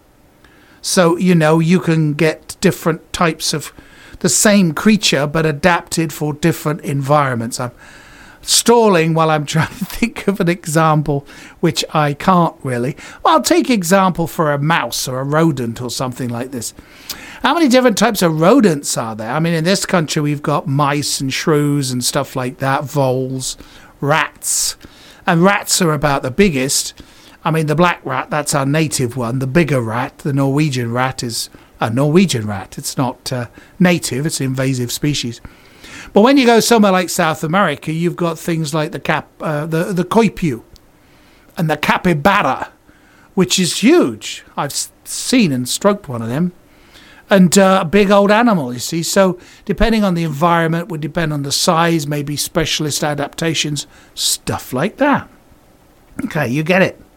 So, you can get different types of the same creature, but adapted for different environments. I'm stalling while I'm trying to think of an example, which I can't really. Well, I'll take example for a mouse or a rodent or something like this. How many different types of rodents are there? I mean, in this country, we've got mice and shrews and stuff like that, voles, rats. And rats are about the biggest. I mean, the black rat, that's our native one. The bigger rat, the Norwegian rat, is a Norwegian rat. It's not native, it's an invasive species. But when you go somewhere like South America, you've got things like the coipu and the capybara, which is huge. I've seen and stroked one of them. And a big old animal, you see. So depending on the environment, would depend on the size, maybe specialist adaptations, stuff like that. Okay, you get it.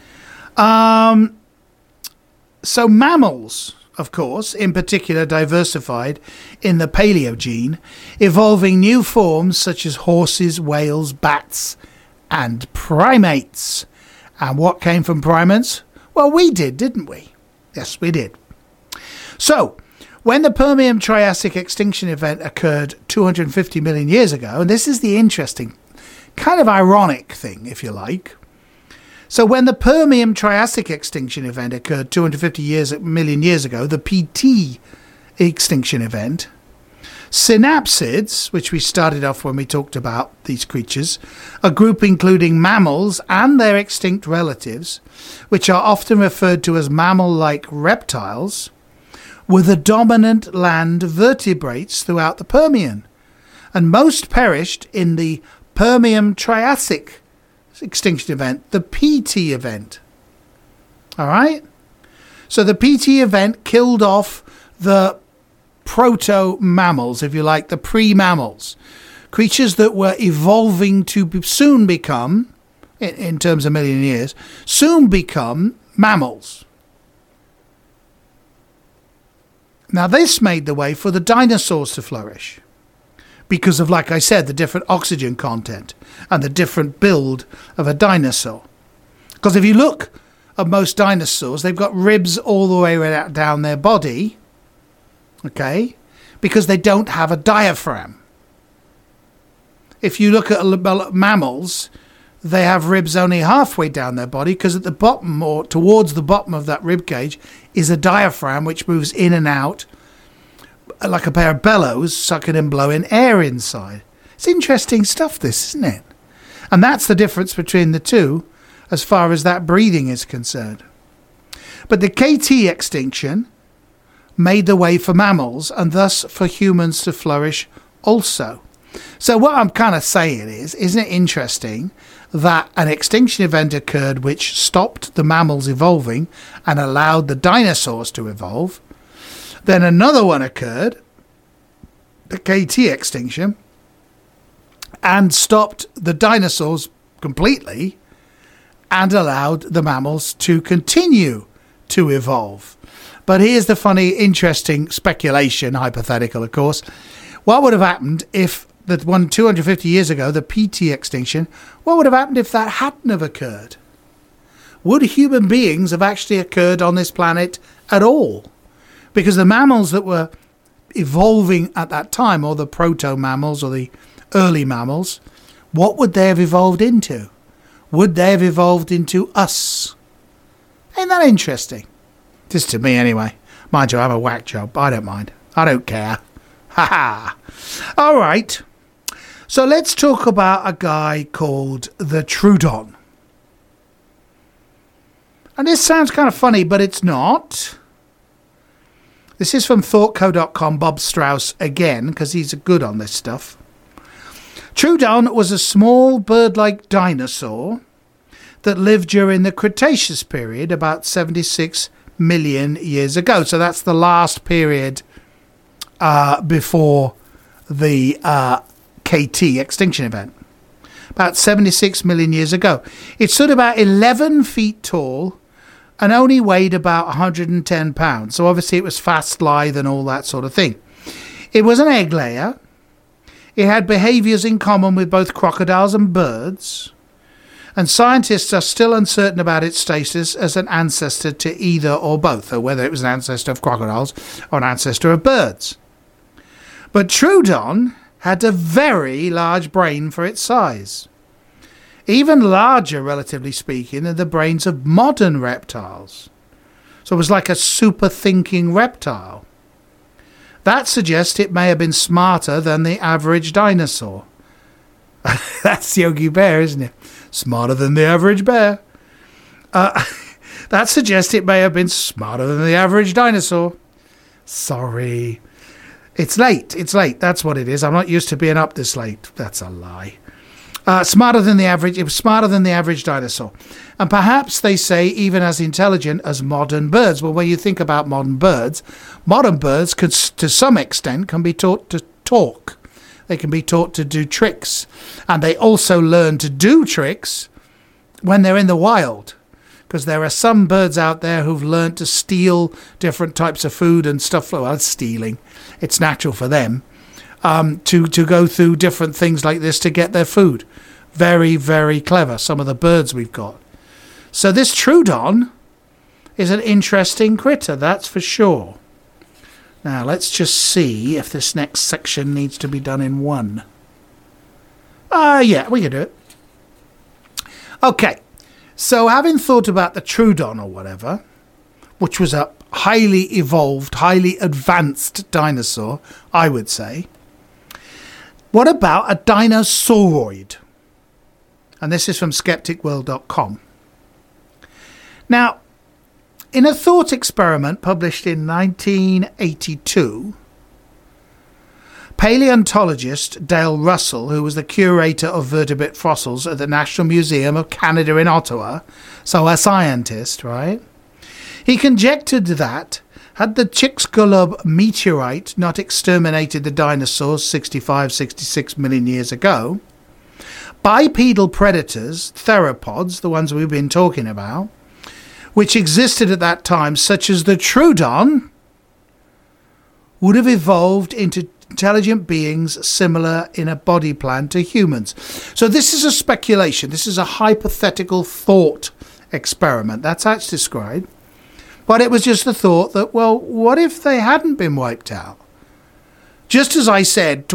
So mammals, of course, in particular diversified in the Paleogene, evolving new forms such as horses, whales, bats, and primates. And what came from primates? Well, we did, didn't we? Yes, we did. So, when the Permian-Triassic extinction event occurred 250 million years ago, and this is the interesting, kind of ironic thing, if you like. So when the Permian-Triassic extinction event occurred 250 million years ago, the PT extinction event, synapsids, which we started off when we talked about these creatures, a group including mammals and their extinct relatives, which are often referred to as mammal-like reptiles, were the dominant land vertebrates throughout the Permian, and most perished in the Permian-Triassic extinction event, the PT event. All right? So the PT event killed off the proto-mammals, if you like, the pre-mammals, creatures that were evolving to soon become in terms of million years, soon become mammals. Now, this made the way for the dinosaurs to flourish because of, like I said, the different oxygen content and the different build of a dinosaur. Because if you look at most dinosaurs, they've got ribs all the way right down their body, okay, because they don't have a diaphragm. If you look at mammals, they have ribs only halfway down their body because at the bottom or towards the bottom of that rib cage is a diaphragm which moves in and out like a pair of bellows, sucking and blowing air inside. It's interesting stuff, this, isn't it? And that's the difference between the two as far as that breathing is concerned. But the KT extinction made the way for mammals and thus for humans to flourish also. So what I'm kind of saying is, isn't it interesting that an extinction event occurred which stopped the mammals evolving and allowed the dinosaurs to evolve? Then another one occurred, the KT extinction, and stopped the dinosaurs completely and allowed the mammals to continue to evolve. But here's the funny, interesting speculation, hypothetical, of course. What would have happened if the one 250 years ago, the PT extinction, what would have happened if that hadn't have occurred? Would human beings have actually occurred on this planet at all? Because the mammals that were evolving at that time, or the proto-mammals or the early mammals, what would they have evolved into? Would they have evolved into us? Ain't that interesting? Just to me anyway. Mind you, I'm a whack job. I don't mind. I don't care. Ha ha. All right. So let's talk about a guy called the Troodon. And this sounds kind of funny, but it's not. This is from ThoughtCo.com, Bob Strauss again, because he's good on this stuff. Troodon was a small bird-like dinosaur that lived during the Cretaceous period, about 76 million years ago. So that's the last period before the KT extinction event. About 76 million years ago. It stood about 11 feet tall and only weighed about 110 pounds. So obviously it was fast, lithe and all that sort of thing. It was an egg layer. It had behaviours in common with both crocodiles and birds. And scientists are still uncertain about its status as an ancestor to either or both, or whether it was an ancestor of crocodiles or an ancestor of birds. But Troodon had a very large brain for its size. Even larger, relatively speaking, than the brains of modern reptiles. So it was like a super-thinking reptile. That suggests it may have been smarter than the average dinosaur. That's Yogi Bear, isn't it? Smarter than the average bear. That suggests it may have been smarter than the average dinosaur. Sorry. It's late. It's late. That's what it is. I'm not used to being up this late. That's a lie. Smarter than the average. It was smarter than the average dinosaur. And perhaps they say even as intelligent as modern birds. Well, when you think about modern birds could, to some extent, can be taught to talk. They can be taught to do tricks. And they also learn to do tricks when they're in the wild. Because there are some birds out there who've learned to steal different types of food and stuff. Well, it's stealing. It's natural for them to go through different things like this to get their food. Very, very clever, some of the birds we've got. So this Troodon is an interesting critter, that's for sure. Now, let's just see if this next section needs to be done in one. Yeah, we can do it. Okay, so having thought about the Troodon or whatever, which was a highly evolved, highly advanced dinosaur, I would say, what about a dinosauroid? And this is from skepticworld.com. Now, in a thought experiment published in 1982, paleontologist Dale Russell, who was the curator of vertebrate fossils at the National Museum of Canada in Ottawa, so a scientist, right? He conjectured that had the Chicxulub meteorite not exterminated the dinosaurs 65, 66 million years ago, bipedal predators, theropods, the ones we've been talking about, which existed at that time, such as the Troodon, would have evolved into intelligent beings similar in a body plan to humans. So this is a speculation. This is a hypothetical thought experiment. That's how it's described. But it was just the thought that, well, what if they hadn't been wiped out? Just as I said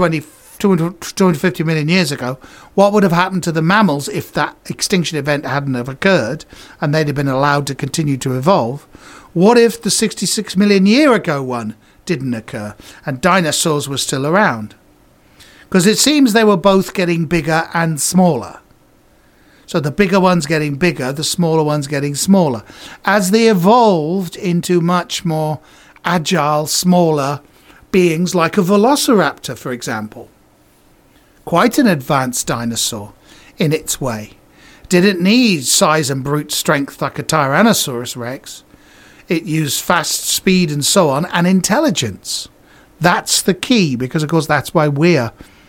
250 million years ago, what would have happened to the mammals if that extinction event hadn't have occurred and they'd have been allowed to continue to evolve? What if the 66 million year ago one didn't occur and dinosaurs were still around? Because it seems they were both getting bigger and smaller. So the bigger one's getting bigger, the smaller one's getting smaller. As they evolved into much more agile, smaller beings like a velociraptor, for example. Quite an advanced dinosaur in its way. Didn't need size and brute strength like a Tyrannosaurus Rex. It used fast speed and so on, and intelligence. That's the key, because of course that's why we're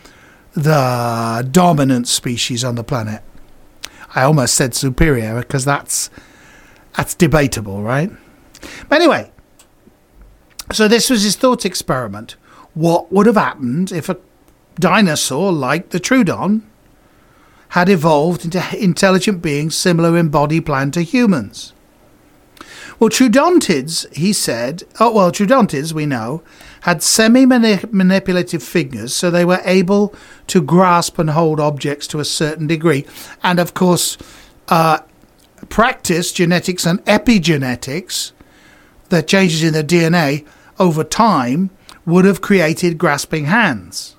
the dominant species on the planet. I almost said superior, because that's debatable, right? But anyway, so this was his thought experiment. What would have happened if a dinosaur like the Troodon had evolved into intelligent beings similar in body plan to humans? Well, Troodontids, he said, Troodontids, we know, had semi-manipulative fingers, so they were able to grasp and hold objects to a certain degree. And, of course, practice, genetics and epigenetics, the changes in the DNA over time, would have created grasping hands.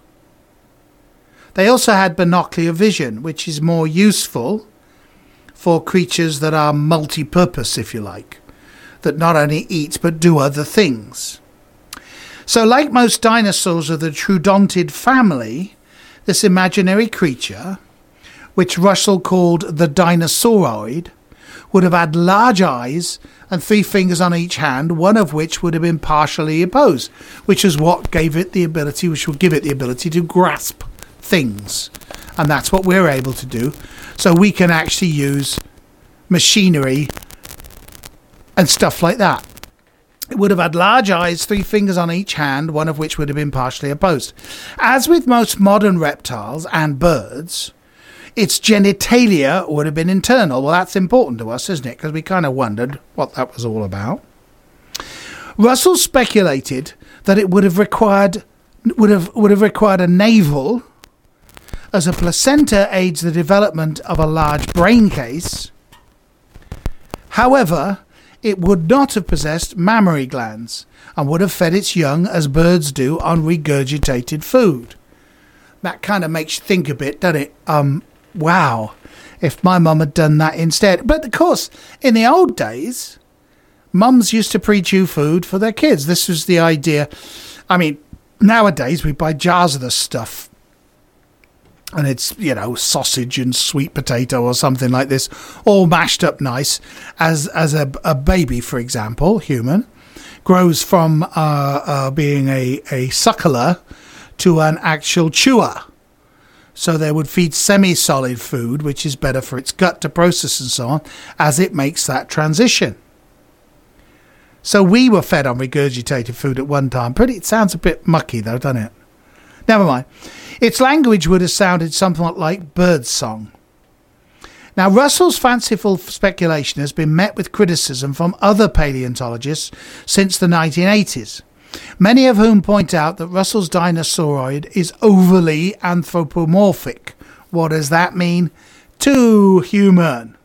They also had binocular vision, which is more useful for creatures that are multi-purpose, if you like, that not only eat but do other things. So like most dinosaurs of the Troodontid family, this imaginary creature, which Russell called the Dinosauroid, would have had large eyes and 3 fingers on each hand, one of which would have been partially opposed, which is what gave it the ability, which would give it the ability to grasp things. And that's what we're able to do. So we can actually use machinery and stuff like that. It would have had large eyes, 3 fingers on each hand, one of which would have been partially opposed. As with most modern reptiles and birds, its genitalia would have been internal. Well, that's important to us, isn't it? Because we kind of wondered what that was all about. Russell speculated that it would have required a navel, as a placenta aids the development of a large brain case. However, it would not have possessed mammary glands and would have fed its young as birds do on regurgitated food. That kind of makes you think a bit, doesn't it? Wow, if my mum had done that instead. But of course, in the old days, mums used to pre-chew food for their kids. This was the idea. I mean, nowadays we buy jars of this stuff. And it's, sausage and sweet potato or something like this, all mashed up nice. As a baby, for example, human, grows from being a suckler to an actual chewer. So they would feed semi-solid food, which is better for its gut to process and so on, as it makes that transition. So we were fed on regurgitated food at one time. It sounds a bit mucky though, doesn't it? Never mind. Its language would have sounded something like bird song. Now, Russell's fanciful speculation has been met with criticism from other paleontologists since the 1980s, many of whom point out that Russell's Dinosauroid is overly anthropomorphic. What does that mean? Too human.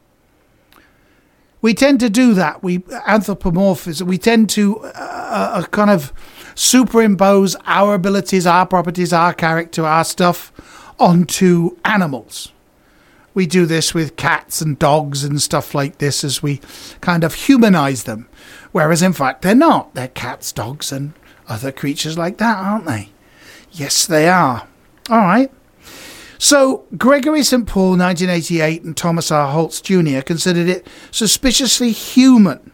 We tend to do that. We tend to kind of superimpose our abilities, our properties, our character, our stuff onto animals. We do this with cats and dogs and stuff like this as we kind of humanize them. Whereas in fact they're not. They're cats, dogs and other creatures like that, aren't they? Yes, they are. All right. So Gregory St. Paul, 1988, and Thomas R. Holtz Jr. considered it suspiciously human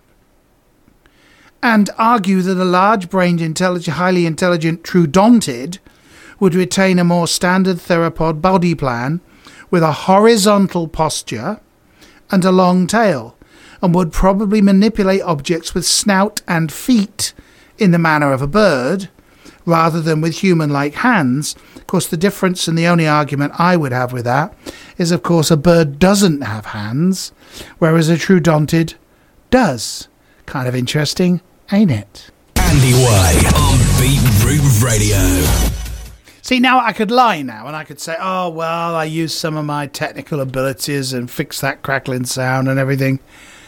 and argue that a large-brained, highly intelligent Troodontid would retain a more standard theropod body plan with a horizontal posture and a long tail, and would probably manipulate objects with snout and feet in the manner of a bird, rather than with human-like hands. Of course, the difference and the only argument I would have with that is, of course, a bird doesn't have hands, whereas a troodontid does. Kind of interesting, ain't it? Andy Y on Beat Root Radio. See, now I could lie now, and I could say, oh, well, I used some of my technical abilities and fixed that crackling sound and everything.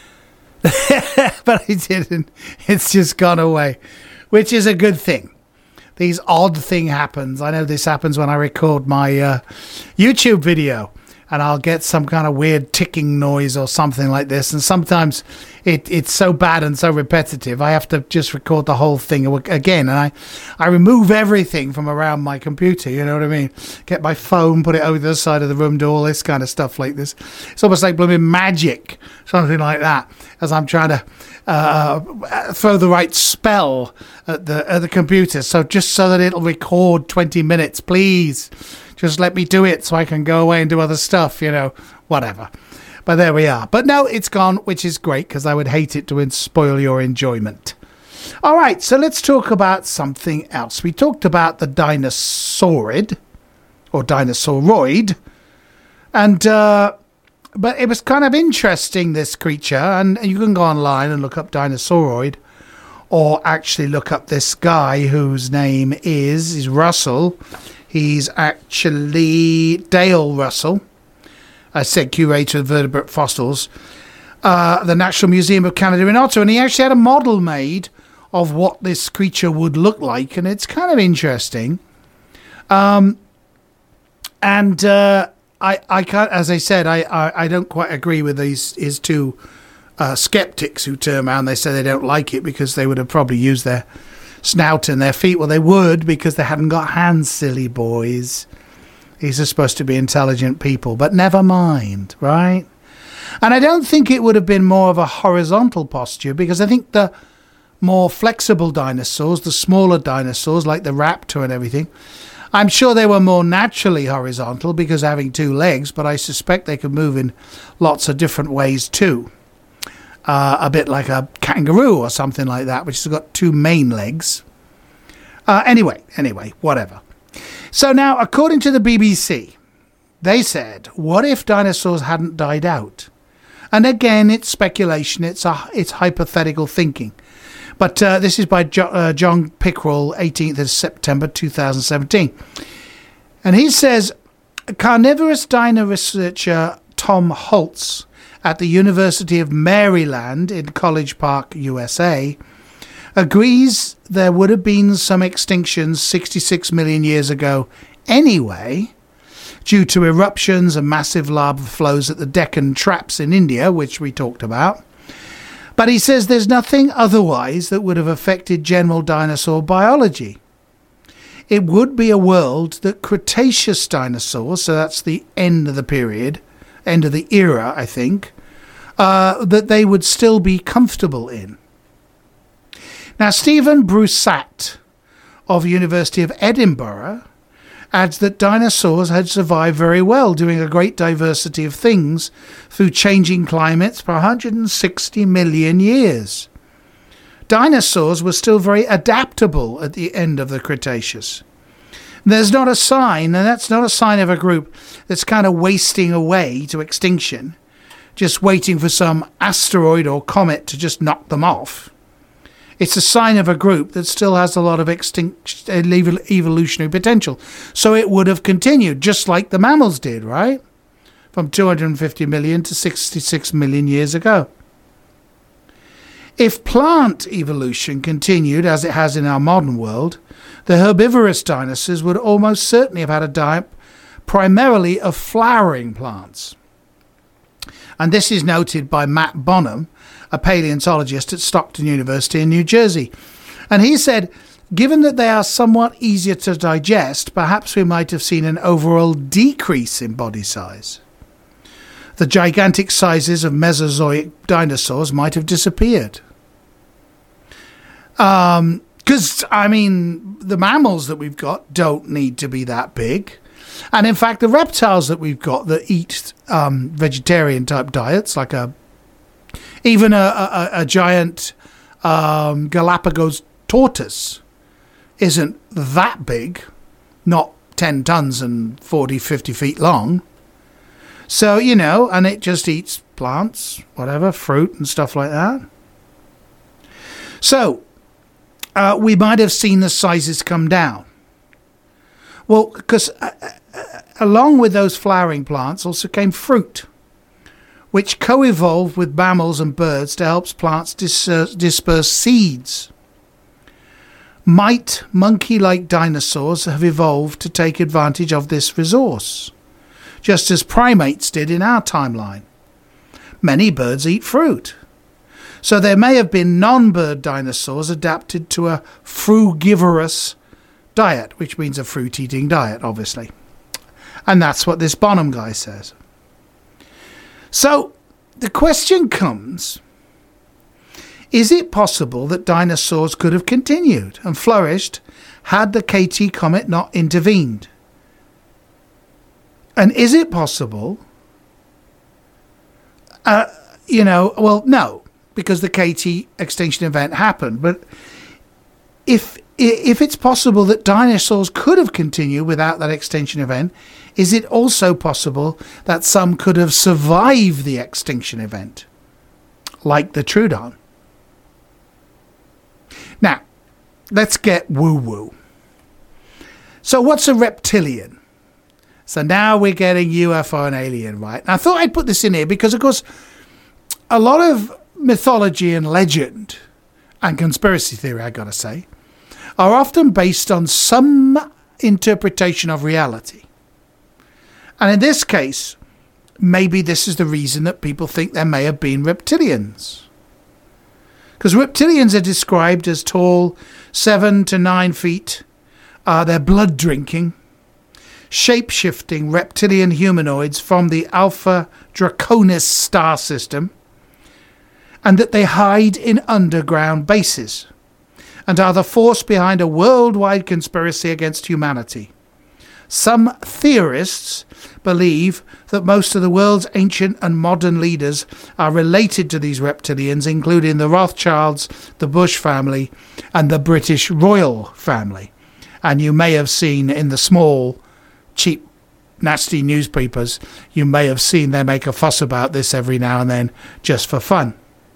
But I didn't. It's just gone away, which is a good thing. These odd thing happens. I know this happens when I record my YouTube video, and I'll get some kind of weird ticking noise or something like this. And sometimes it's so bad and so repetitive, I have to just record the whole thing again. And I remove everything from around my computer, you know what I mean? Get my phone, put it over the side of the room, do all this kind of stuff like this. It's almost like blooming magic, something like that, as I'm trying to throw the right spell at the computer. So just so that it'll record 20 minutes, please. Just let me do it so I can go away and do other stuff, you know, whatever. But there we are. But no, it's gone, which is great, because I would hate it to spoil your enjoyment. All right, so let's talk about something else. We talked about the Dinosaurid, or Dinosauroid, and but it was kind of interesting, this creature, and you can go online and look up Dinosauroid, or actually look up this guy whose name is Russell. He's actually Dale Russell, I said curator of vertebrate fossils, the National Museum of Canada in Ottawa, and he actually had a model made of what this creature would look like, and it's kind of interesting. I can't, as I said, I don't quite agree with his two skeptics who turn around. They say they don't like it because they would have probably used their snout and their feet. Well, they would, because they hadn't got hands, silly boys. These are supposed to be intelligent people, but never mind, right? And I don't think it would have been more of a horizontal posture, because I think the more flexible dinosaurs, the smaller dinosaurs like the raptor and everything, I'm sure they were more naturally horizontal because having two legs, but I suspect they could move in lots of different ways too. A bit like a kangaroo or something like that, which has got two main legs. Anyway, whatever. So now, according to the BBC, they said, what if dinosaurs hadn't died out? And again, it's speculation, it's hypothetical thinking. But this is by John Pickrell, 18th of September 2017. And he says, carnivorous dino researcher Tom Holtz at the University of Maryland in College Park, USA, agrees there would have been some extinctions 66 million years ago anyway, due to eruptions and massive lava flows at the Deccan Traps in India, which we talked about. But he says there's nothing otherwise that would have affected general dinosaur biology. It would be a world that Cretaceous dinosaurs, so that's the end of the period, end of the era, I think, that they would still be comfortable in. Now, Stephen Broussat of University of Edinburgh adds that dinosaurs had survived very well, doing a great diversity of things through changing climates for 160 million years. Dinosaurs were still very adaptable at the end of the Cretaceous. There's not a sign, and that's not a sign of a group that's kind of wasting away to extinction, just waiting for some asteroid or comet to just knock them off. It's a sign of a group that still has a lot of evolutionary potential. So it would have continued, just like the mammals did, right? From 250 million to 66 million years ago. If plant evolution continued as it has in our modern world, the herbivorous dinosaurs would almost certainly have had a diet primarily of flowering plants. And this is noted by Matt Bonham, a paleontologist at Stockton University in New Jersey. And he said, given that they are somewhat easier to digest, perhaps we might have seen an overall decrease in body size. The gigantic sizes of Mesozoic dinosaurs might have disappeared. Because, I mean, the mammals that we've got don't need to be that big. And in fact, the reptiles that we've got that eat vegetarian type diets, like even a giant Galapagos tortoise, isn't that big, not 10 tons and 40, 50 feet long. So, and it just eats plants, whatever, fruit and stuff like that. So, we might have seen the sizes come down. Well, because along with those flowering plants also came fruit, which co-evolved with mammals and birds to help plants disperse seeds. Might monkey-like dinosaurs have evolved to take advantage of this resource, just as primates did in our timeline. Many birds eat fruit. So there may have been non-bird dinosaurs adapted to a frugivorous diet, which means a fruit-eating diet, obviously. And that's what this Bonham guy says. So the question comes, is it possible that dinosaurs could have continued and flourished had the KT comet not intervened? And is it possible, well, no, because the KT extinction event happened. But if it's possible that dinosaurs could have continued without that extinction event, is it also possible that some could have survived the extinction event, like the Troodon? Now, let's get woo-woo. So what's a reptilian? So now we're getting UFO and alien, right? And I thought I'd put this in here because, of course, a lot of mythology and legend and conspiracy theory, I gotta say, are often based on some interpretation of reality. And in this case, maybe this is the reason that people think there may have been reptilians. Because reptilians are described as tall, 7 to 9 feet. They're blood-drinking, shape-shifting reptilian humanoids from the Alpha Draconis star system, and that they hide in underground bases and are the force behind a worldwide conspiracy against humanity. Some theorists believe that most of the world's ancient and modern leaders are related to these reptilians, including the Rothschilds, the Bush family, and the British royal family. And you may have seen in the small, cheap, nasty newspapers, you may have seen they make a fuss about this every now and then just for fun.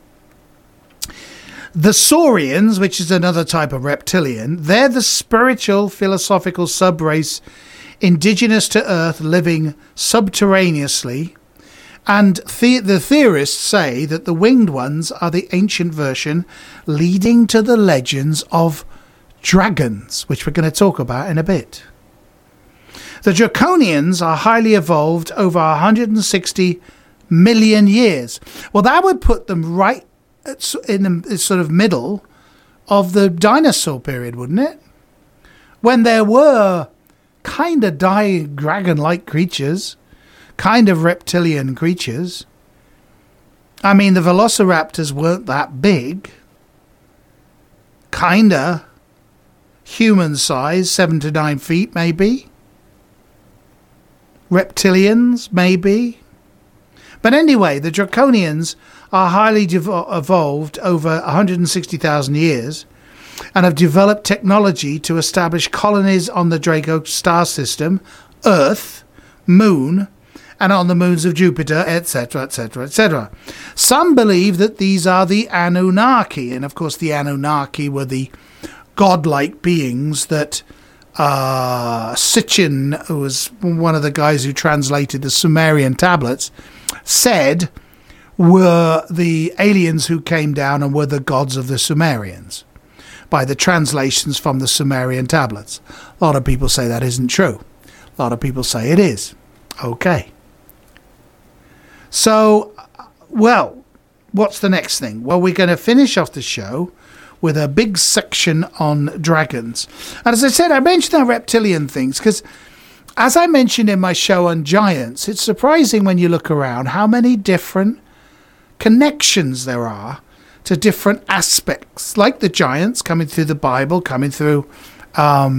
The Saurians, which is another type of reptilian, they're the spiritual, philosophical subrace indigenous to Earth living subterraneously, and the theorists say that the winged ones are the ancient version leading to the legends of dragons, which we're going to talk about in a bit. The Draconians are highly evolved over 160 million years. Well, that would put them right in the sort of middle of the dinosaur period, wouldn't it? When there were kind of dragon-like creatures, kind of reptilian creatures. I mean, the velociraptors weren't that big. Kinda human size, 7 to 9 feet maybe. Reptilians, maybe. But anyway, the Draconians are highly evolved over 160,000 years and have developed technology to establish colonies on the Draco star system, Earth, Moon, and on the moons of Jupiter, etc., etc., etc. Some believe that these are the Anunnaki, and of course the Anunnaki were the godlike beings that Sitchin, who was one of the guys who translated the Sumerian tablets, said were the aliens who came down and were the gods of the Sumerians by the translations from the Sumerian tablets. A lot of people say that isn't true. A lot of people say it is. Okay. So, well, what's the next thing? Well, we're going to finish off the show with a big section on dragons. And as I said, I mentioned the reptilian things because, as I mentioned in my show on giants, it's surprising when you look around how many different connections there are to different aspects, like the giants coming through the Bible, coming through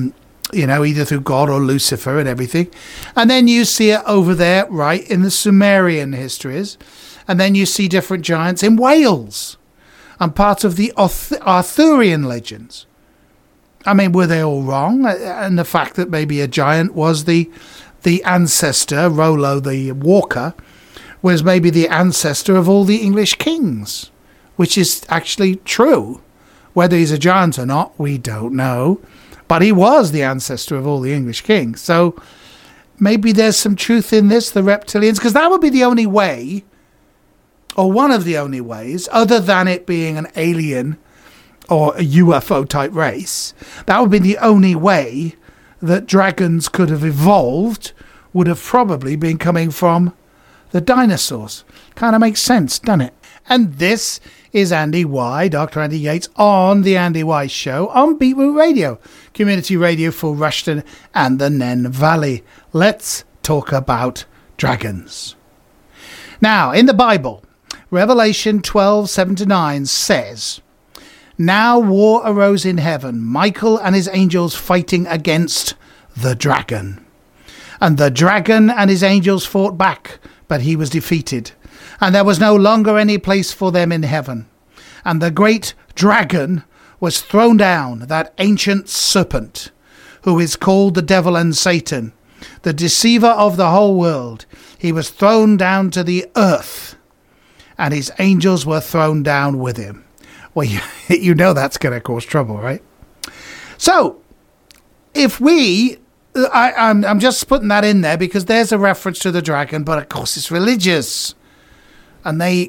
either through God or Lucifer and everything. And then you see it over there, right, in the Sumerian histories. And then you see different giants in Wales and part of the Arthurian legends. I mean, were they all wrong? And the fact that maybe a giant was the ancestor, Rollo the Walker, was maybe the ancestor of all the English kings, which is actually true. Whether he's a giant or not, we don't know. But he was the ancestor of all the English kings. So maybe there's some truth in this, the reptilians, because that would be the only way, or one of the only ways, other than it being an alien or a UFO type race, that would be the only way that dragons could have evolved, would have probably been coming from the dinosaurs. Kind of makes sense, doesn't it? And this is Andy Y, Dr. Andy Yates, on The Andy Y Show on Beetroot Radio, community radio for Rushton and the Nen Valley. Let's talk about dragons. Now, in the Bible, Revelation 12:7-9 says, "Now war arose in heaven, Michael and his angels fighting against the dragon. And the dragon and his angels fought back, but he was defeated. And there was no longer any place for them in heaven. And the great dragon was thrown down, that ancient serpent, who is called the devil and Satan, the deceiver of the whole world. He was thrown down to the earth, and his angels were thrown down with him." Well, you know that's going to cause trouble, right? So, if I'm just putting that in there because there's a reference to the dragon, but of course it's religious. And they,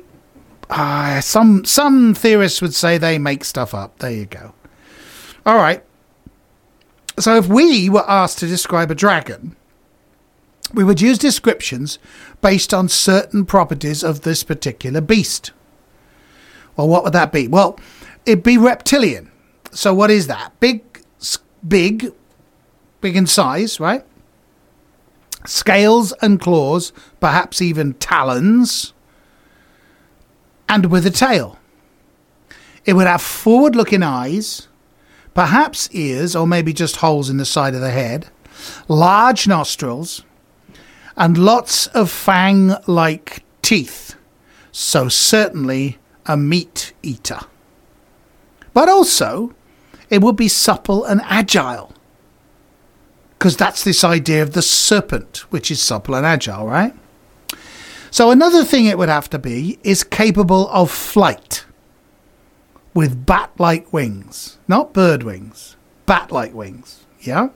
some theorists would say they make stuff up. There you go. All right. So if we were asked to describe a dragon, we would use descriptions based on certain properties of this particular beast. Well, what would that be? Well, it'd be reptilian. So what is that? Big in size, right? Scales and claws, perhaps even talons, and with a tail. It would have forward-looking eyes, perhaps ears, or maybe just holes in the side of the head, large nostrils, and lots of fang-like teeth. So certainly a meat eater. But also, it would be supple and agile. Because that's this idea of the serpent, which is supple and agile, right? So another thing it would have to be is capable of flight with bat-like wings. Not bird wings, bat-like wings, yeah?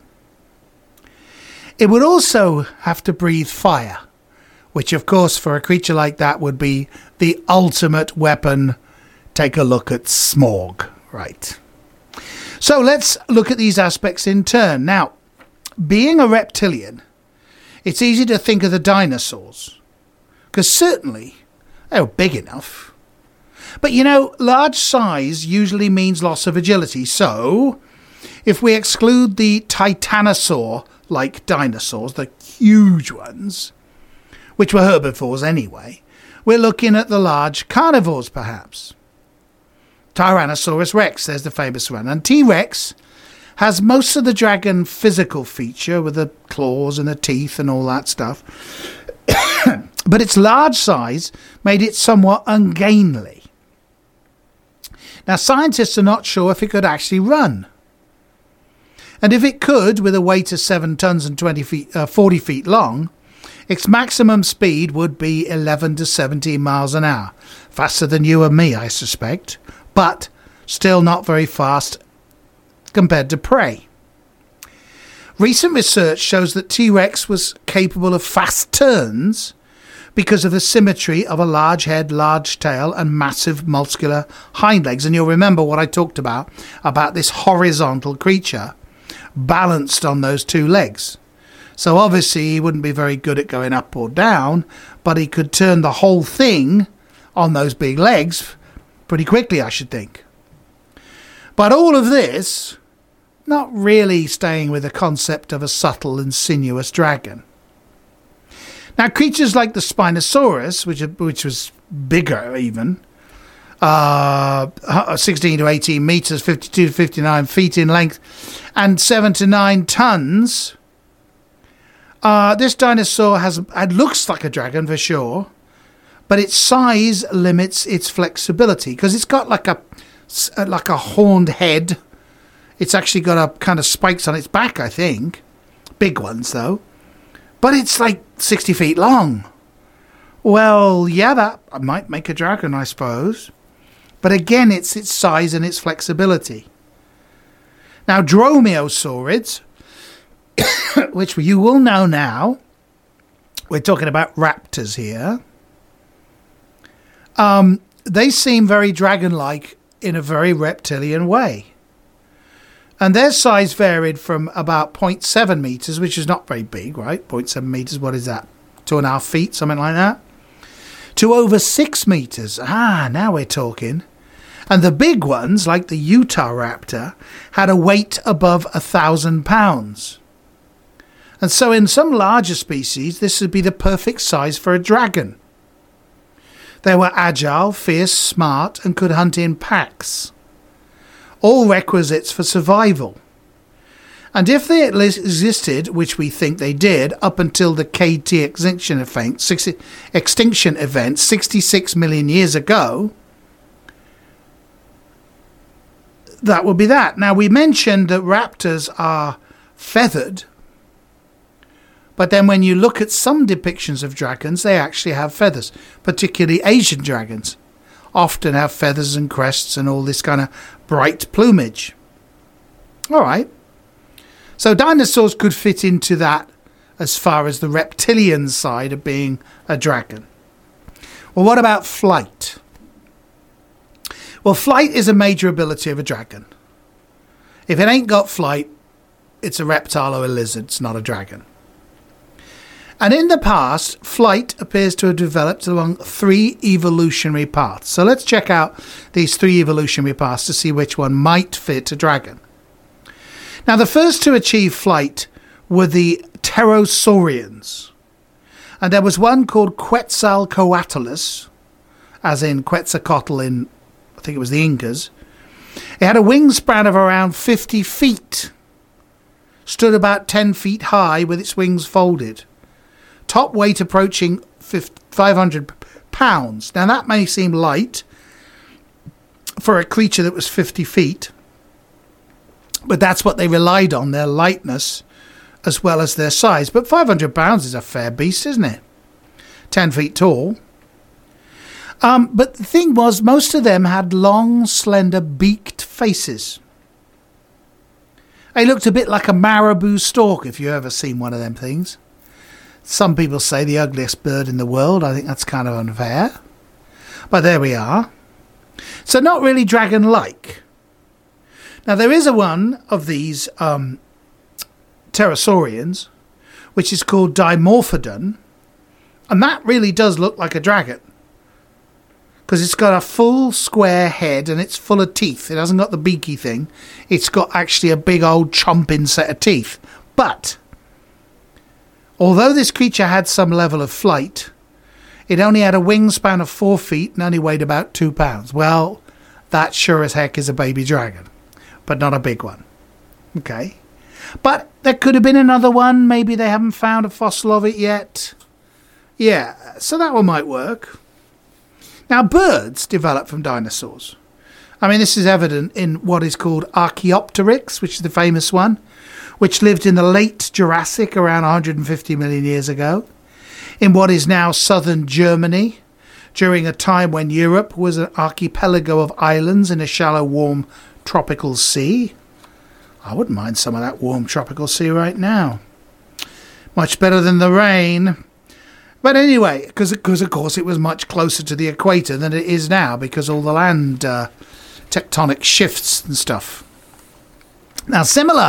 It would also have to breathe fire, which of course for a creature like that would be the ultimate weapon. Take a look at Smaug, right? So let's look at these aspects in turn. Now, being a reptilian, it's easy to think of the dinosaurs, because certainly they were big enough. But large size usually means loss of agility. So if we exclude the titanosaur-like dinosaurs, the huge ones, which were herbivores anyway, we're looking at the large carnivores perhaps. Tyrannosaurus rex, there's the famous one. And T-Rex has most of the dragon physical feature with the claws and the teeth and all that stuff. But its large size made it somewhat ungainly. Now, scientists are not sure if it could actually run. And if it could, with a weight of 7 tons and 40 feet long, its maximum speed would be 11 to 17 miles an hour. Faster than you and me, I suspect, but still not very fast compared to prey. Recent research shows that T-Rex was capable of fast turns because of the symmetry of a large head, large tail, and massive muscular hind legs. And you'll remember what I talked about this horizontal creature balanced on those two legs. So obviously he wouldn't be very good at going up or down, but he could turn the whole thing on those big legs pretty quickly, I should think. But all of this, not really staying with the concept of a subtle and sinuous dragon. Now, creatures like the Spinosaurus, which was bigger even, 16 to 18 meters, 52 to 59 feet in length, and 7 to 9 tons. This dinosaur looks like a dragon for sure, but its size limits its flexibility because it's got like a horned head. It's actually got a kind of spikes on its back, I think. Big ones, though. But it's like 60 feet long. Well, yeah, that might make a dragon, I suppose. But again, it's its size and its flexibility. Now, dromaeosaurids, which you will know now, we're talking about raptors here. They seem very dragon-like in a very reptilian way. And their size varied from about 0.7 meters, which is not very big, right? 0.7 meters, what is that? 2.5 feet, something like that? To over 6 meters. Now we're talking. And the big ones, like the Utah raptor, had a weight above 1,000 pounds. And so in some larger species, this would be the perfect size for a dragon. They were agile, fierce, smart, and could hunt in packs. All requisites for survival. And if they existed, which we think they did, up until the KT extinction event 66 million years ago, that would be that. Now, we mentioned that raptors are feathered, but then when you look at some depictions of dragons, they actually have feathers, particularly Asian dragons. Often have feathers and crests and all this kind of bright plumage. All right. So dinosaurs could fit into that as far as the reptilian side of being a dragon. Well, what about flight? Well, flight is a major ability of a dragon. If it ain't got flight, it's a reptile or a lizard. It's not a dragon. And in the past, flight appears to have developed along 3 evolutionary paths. So let's check out these 3 evolutionary paths to see which one might fit a dragon. Now, the first to achieve flight were the pterosaurians. And there was one called Quetzalcoatlus, as in Quetzalcoatl in, I think it was the Incas. It had a wingspan of around 50 feet. Stood about 10 feet high with its wings folded. Top weight approaching 500 pounds. Now that may seem light for a creature that was 50 feet. But that's what they relied on, their lightness as well as their size. But 500 pounds is a fair beast, isn't it? 10 feet tall. But the thing was, most of them had long, slender, beaked faces. They looked a bit like a marabou stork, if you've ever seen one of them things. Some people say the ugliest bird in the world. I think that's kind of unfair. But there we are. So not really dragon-like. Now, there is one of these pterosaurians, which is called Dimorphodon. And that really does look like a dragon. Because it's got a full square head and it's full of teeth. It hasn't got the beaky thing. It's got actually a big old chomping set of teeth. But although this creature had some level of flight, it only had a wingspan of 4 feet and only weighed about 2 pounds. Well, that sure as heck is a baby dragon, but not a big one. Okay. But there could have been another one. Maybe they haven't found a fossil of it yet. Yeah, so that one might work. Now, birds developed from dinosaurs. I mean, this is evident in what is called Archaeopteryx, which is the famous one, which lived in the late Jurassic around 150 million years ago, in what is now southern Germany, during a time when Europe was an archipelago of islands in a shallow, warm tropical sea. I wouldn't mind some of that warm tropical sea right now. Much better than the rain. But anyway, because of course it was much closer to the equator than it is now, because all the land tectonic shifts and stuff. Now,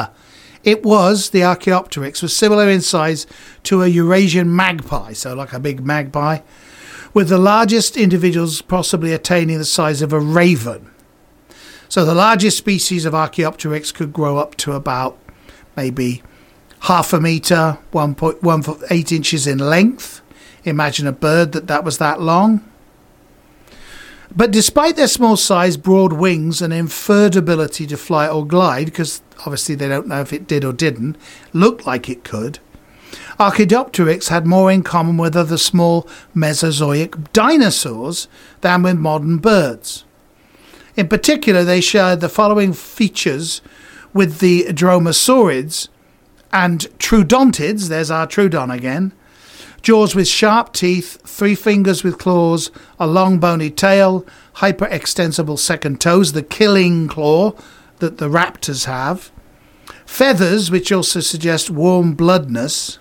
the Archaeopteryx was similar in size to a Eurasian magpie, so like a big magpie, with the largest individuals possibly attaining the size of a raven. So the largest species of Archaeopteryx could grow up to about maybe half a metre, 1 foot 8 inches in length. Imagine a bird that was that long. But despite their small size, broad wings, and inferred ability to fly or glide, because obviously they don't know if it did or didn't, looked like it could, Archaeopteryx had more in common with other small Mesozoic dinosaurs than with modern birds. In particular, they shared the following features with the dromaeosaurids and troodontids. There's our troodon again. Jaws with sharp teeth, 3 fingers with claws, a long bony tail, hyper-extensible second toes, the killing claw that the raptors have, feathers, which also suggest warm-bloodedness,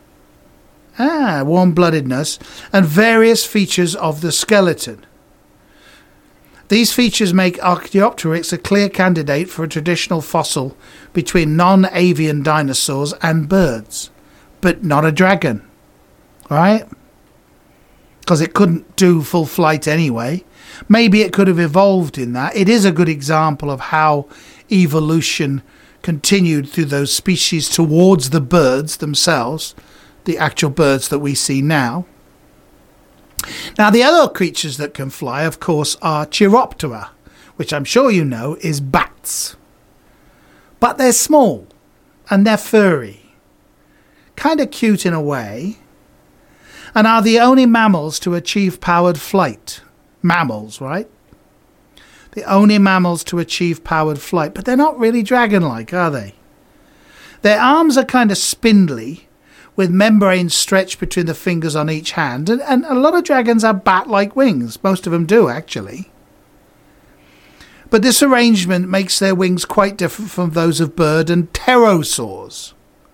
and various features of the skeleton. These features make Archaeopteryx a clear candidate for a traditional fossil between non-avian dinosaurs and birds, but not a dragon. Right? Because it couldn't do full flight anyway. Maybe it could have evolved in that. It is a good example of how evolution continued through those species towards the birds themselves, the actual birds that we see now. Now, the other creatures that can fly, of course, are Chiroptera, which I'm sure you know is bats. But they're small and they're furry. Kind of cute in a way. And are the only mammals to achieve powered flight. Mammals, right? The only mammals to achieve powered flight. But they're not really dragon-like, are they? Their arms are kind of spindly, with membranes stretched between the fingers on each hand. And a lot of dragons have bat-like wings. Most of them do, actually. But this arrangement makes their wings quite different from those of bird and pterosaurs.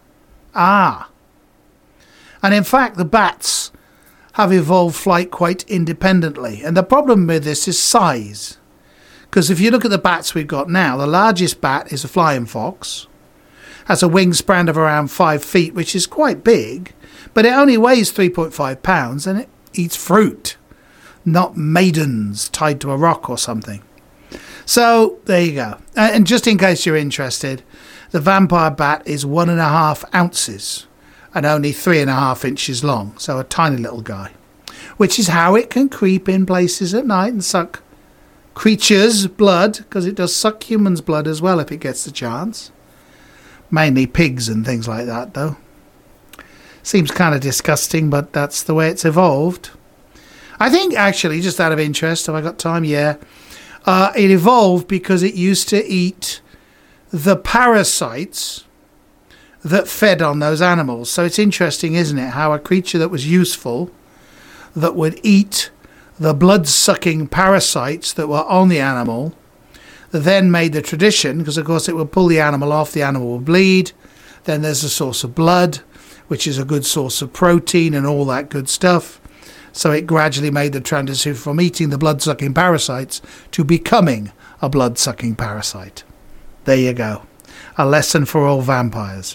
And in fact, the bats have evolved flight quite independently. And the problem with this is size. Because if you look at the bats we've got now, the largest bat is a flying fox. Has a wingspan of around 5 feet, which is quite big. But it only weighs 3.5 pounds and it eats fruit, not maidens tied to a rock or something. So there you go. And just in case you're interested, the vampire bat is 1.5 ounces. And only 3.5 inches long, so a tiny little guy. Which is how it can creep in places at night and suck creatures' blood, because it does suck humans' blood as well if it gets the chance. Mainly pigs and things like that, though. Seems kind of disgusting, but that's the way it's evolved. I think, actually, just out of interest, have I got time? Yeah. It evolved because it used to eat the parasites that fed on those animals. So it's interesting, isn't it, how a creature that was useful, that would eat the blood-sucking parasites that were on the animal, then made the tradition, because of course it would pull the animal off, the animal will bleed, then there's a source of blood, which is a good source of protein and all that good stuff. So it gradually made the transition from eating the blood-sucking parasites to becoming a blood-sucking parasite. There you go. A lesson for all vampires.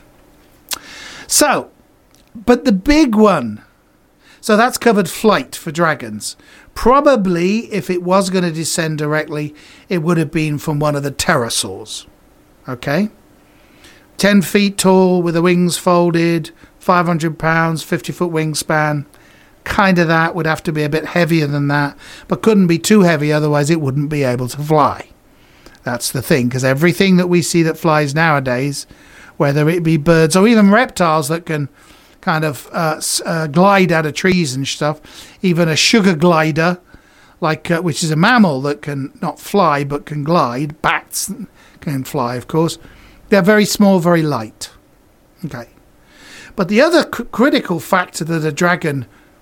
So, but the big one, so that's covered flight for dragons. Probably, if it was going to descend directly, it would have been from one of the pterosaurs. Okay? 10 feet tall, with the wings folded, 500 pounds, 50-foot wingspan. Kind of that, would have to be a bit heavier than that, but couldn't be too heavy, otherwise it wouldn't be able to fly. That's the thing, because everything that we see that flies nowadays, whether it be birds or even reptiles that can kind of glide out of trees and stuff, even a sugar glider, like which is a mammal that can not fly but can glide. Bats can fly, of course. They're very small, very light. Okay. But the other critical factor that a dragon,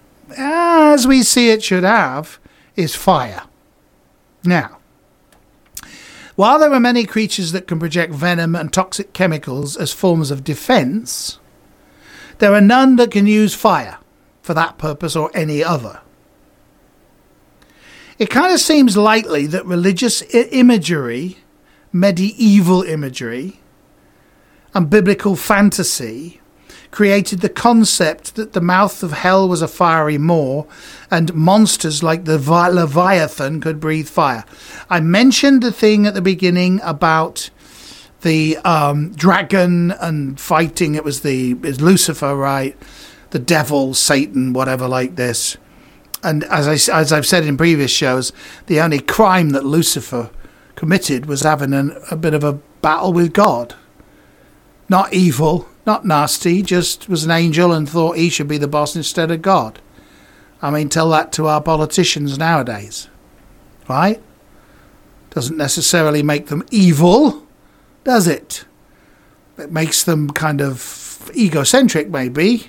as we see it, should have is fire. Now, while there are many creatures that can project venom and toxic chemicals as forms of defense, there are none that can use fire for that purpose or any other. It kind of seems likely that religious imagery, medieval imagery, and biblical fantasy created the concept that the mouth of hell was a fiery maw and monsters like the Leviathan could breathe fire. I mentioned the thing at the beginning about the dragon and fighting. It was Lucifer, right? The devil, Satan, whatever like this. And as I've said in previous shows, the only crime that Lucifer committed was having a bit of a battle with God. Not evil, not nasty, just was an angel and thought he should be the boss instead of God. I mean, tell that to our politicians nowadays, right? Doesn't necessarily make them evil, does it? It makes them kind of egocentric, maybe.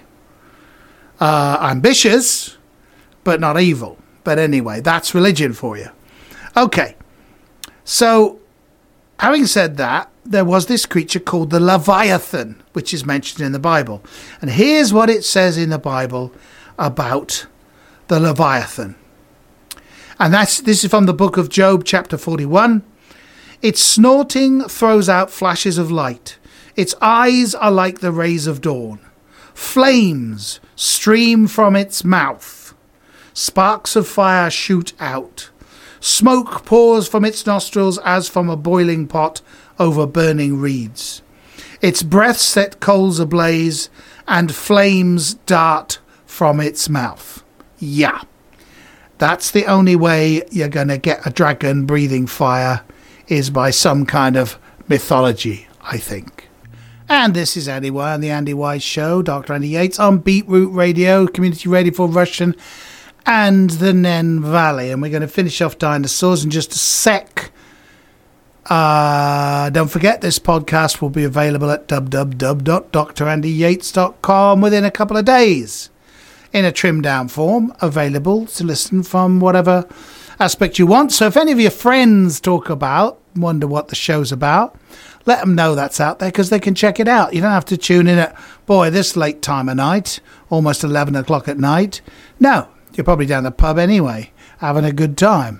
Ambitious, but not evil. But anyway, that's religion for you. Okay, so having said that, there was this creature called the Leviathan, which is mentioned in the Bible. And here's what it says in the Bible about the Leviathan. And this is from the book of Job, chapter 41. Its snorting throws out flashes of light. Its eyes are like the rays of dawn. Flames stream from its mouth. Sparks of fire shoot out. Smoke pours from its nostrils as from a boiling pot over burning reeds. Its breath set coals ablaze, and flames dart from its mouth. Yeah, that's the only way you're going to get a dragon breathing fire, is by some kind of mythology, I think. And this is Andy Y on the Andy Y Show, Dr. Andy Yates on Beetroot Radio, community radio for Russian and the Nen Valley. And we're going to finish off dinosaurs in just a sec. Don't forget, this podcast will be available at www.drandyyates.com within a couple of days in a trimmed down form, available to listen from whatever aspect you want. So if any of your friends wonder what the show's about, let them know that's out there, because they can check it out. You don't have to tune in at, this late time of night, almost 11 o'clock at night. No, you're probably down the pub anyway, having a good time.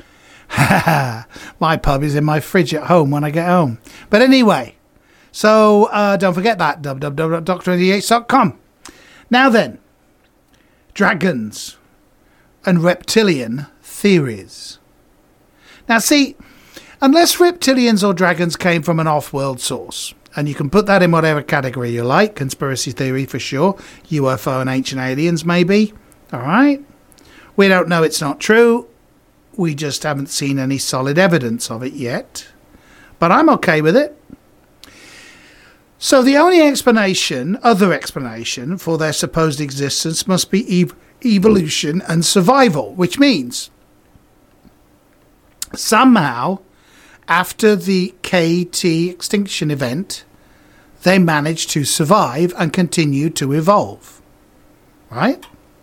My pub is in my fridge at home when I get home. But anyway, so don't forget that, www.dryates.com. Now then, dragons and reptilian theories. Now see, unless reptilians or dragons came from an off-world source, and you can put that in whatever category you like, conspiracy theory for sure, UFO and ancient aliens maybe, all right? We don't know, it's not true. We just haven't seen any solid evidence of it yet. But I'm okay with it. So the only other explanation for their supposed existence must be evolution and survival, which means somehow after the KT extinction event, they managed to survive and continue to evolve. Right?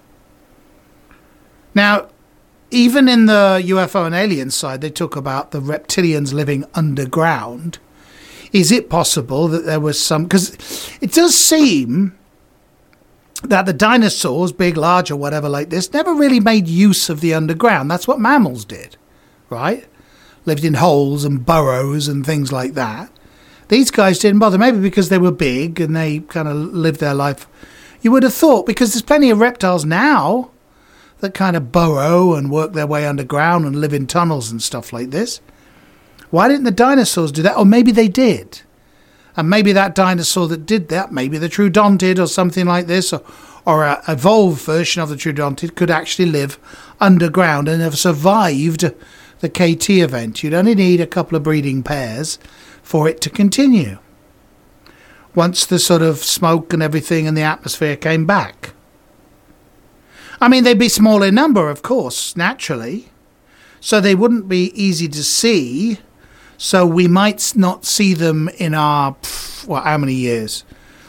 Now, even in the UFO and alien side, they talk about the reptilians living underground. Is it possible that there was some... Because it does seem that the dinosaurs, big, large, or whatever like this, never really made use of the underground. That's what mammals did, right? Lived in holes and burrows and things like that. These guys didn't bother, maybe because they were big and they kind of lived their life. You would have thought, because there's plenty of reptiles now that kind of burrow and work their way underground and live in tunnels and stuff like this. Why didn't the dinosaurs do that? Or maybe they did. And maybe that dinosaur that did that, maybe the Troodontid or something like this, or an evolved version of the Troodontid, could actually live underground and have survived the KT event. You'd only need a couple of breeding pairs for it to continue, once the sort of smoke and everything in the atmosphere came back. I mean, they'd be small in number, of course, naturally, so they wouldn't be easy to see, so we might not see them in our, how many years?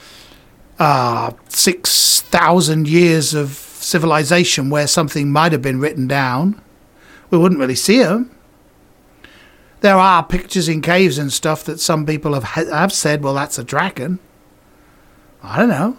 6,000 years of civilization where something might have been written down. We wouldn't really see them. There are pictures in caves and stuff that some people have said, well, that's a dragon. I don't know.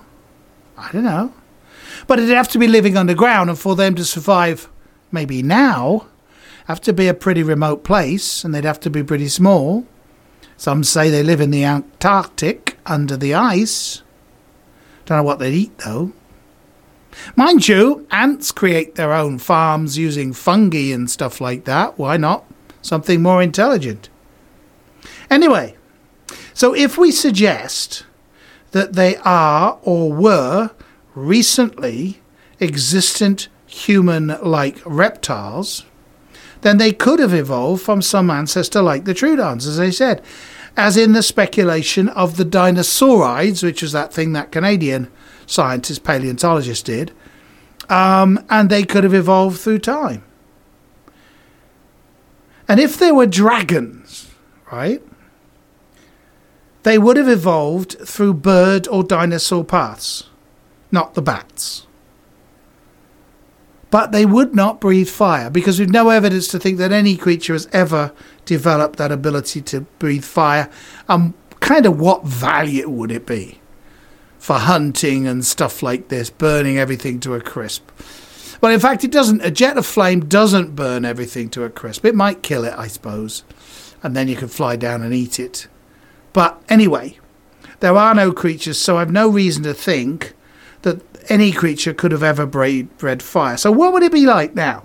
But it'd have to be living underground, and for them to survive maybe now, have to be a pretty remote place, and they'd have to be pretty small. Some say they live in the Antarctic, under the ice. Don't know what they'd eat, though. Mind you, ants create their own farms using fungi and stuff like that. Why not? Something more intelligent. Anyway, so if we suggest that they are or were recently existent human-like reptiles, then they could have evolved from some ancestor like the Troodons, as I said, as in the speculation of the dinosaurides, which was that thing that Canadian scientist, paleontologist did, and they could have evolved through time. And if there were dragons, right, they would have evolved through bird or dinosaur paths, not the bats. But they would not breathe fire, because we've no evidence to think that any creature has ever developed that ability to breathe fire. Kind of what value would it be for hunting and stuff like this, burning everything to a crisp? Well, in fact, it doesn't. A jet of flame doesn't burn everything to a crisp. It might kill it, I suppose, and then you can fly down and eat it. But anyway, there are no creatures, so I've no reason to think that any creature could have ever bred fire. So what would it be like now?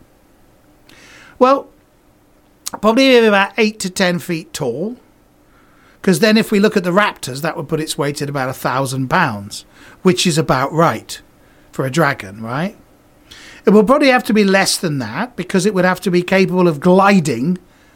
Well, probably about 8 to 10 feet tall, because then if we look at the raptors, that would put its weight at about 1,000 pounds, which is about right for a dragon, right? It will probably have to be less than that, because it would have to be capable of gliding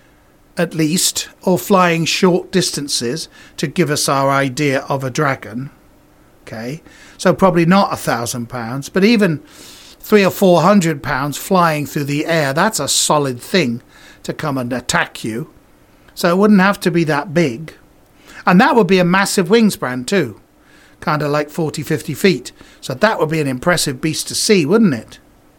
at least, or flying short distances to give us our idea of a dragon. Okay, so probably not 1,000 pounds, but even 300 or 400 pounds flying through the air, that's a solid thing to come and attack you. So it wouldn't have to be that big. And that would be a massive wingspan too, kind of like 40, 50 feet. So that would be an impressive beast to see, wouldn't it?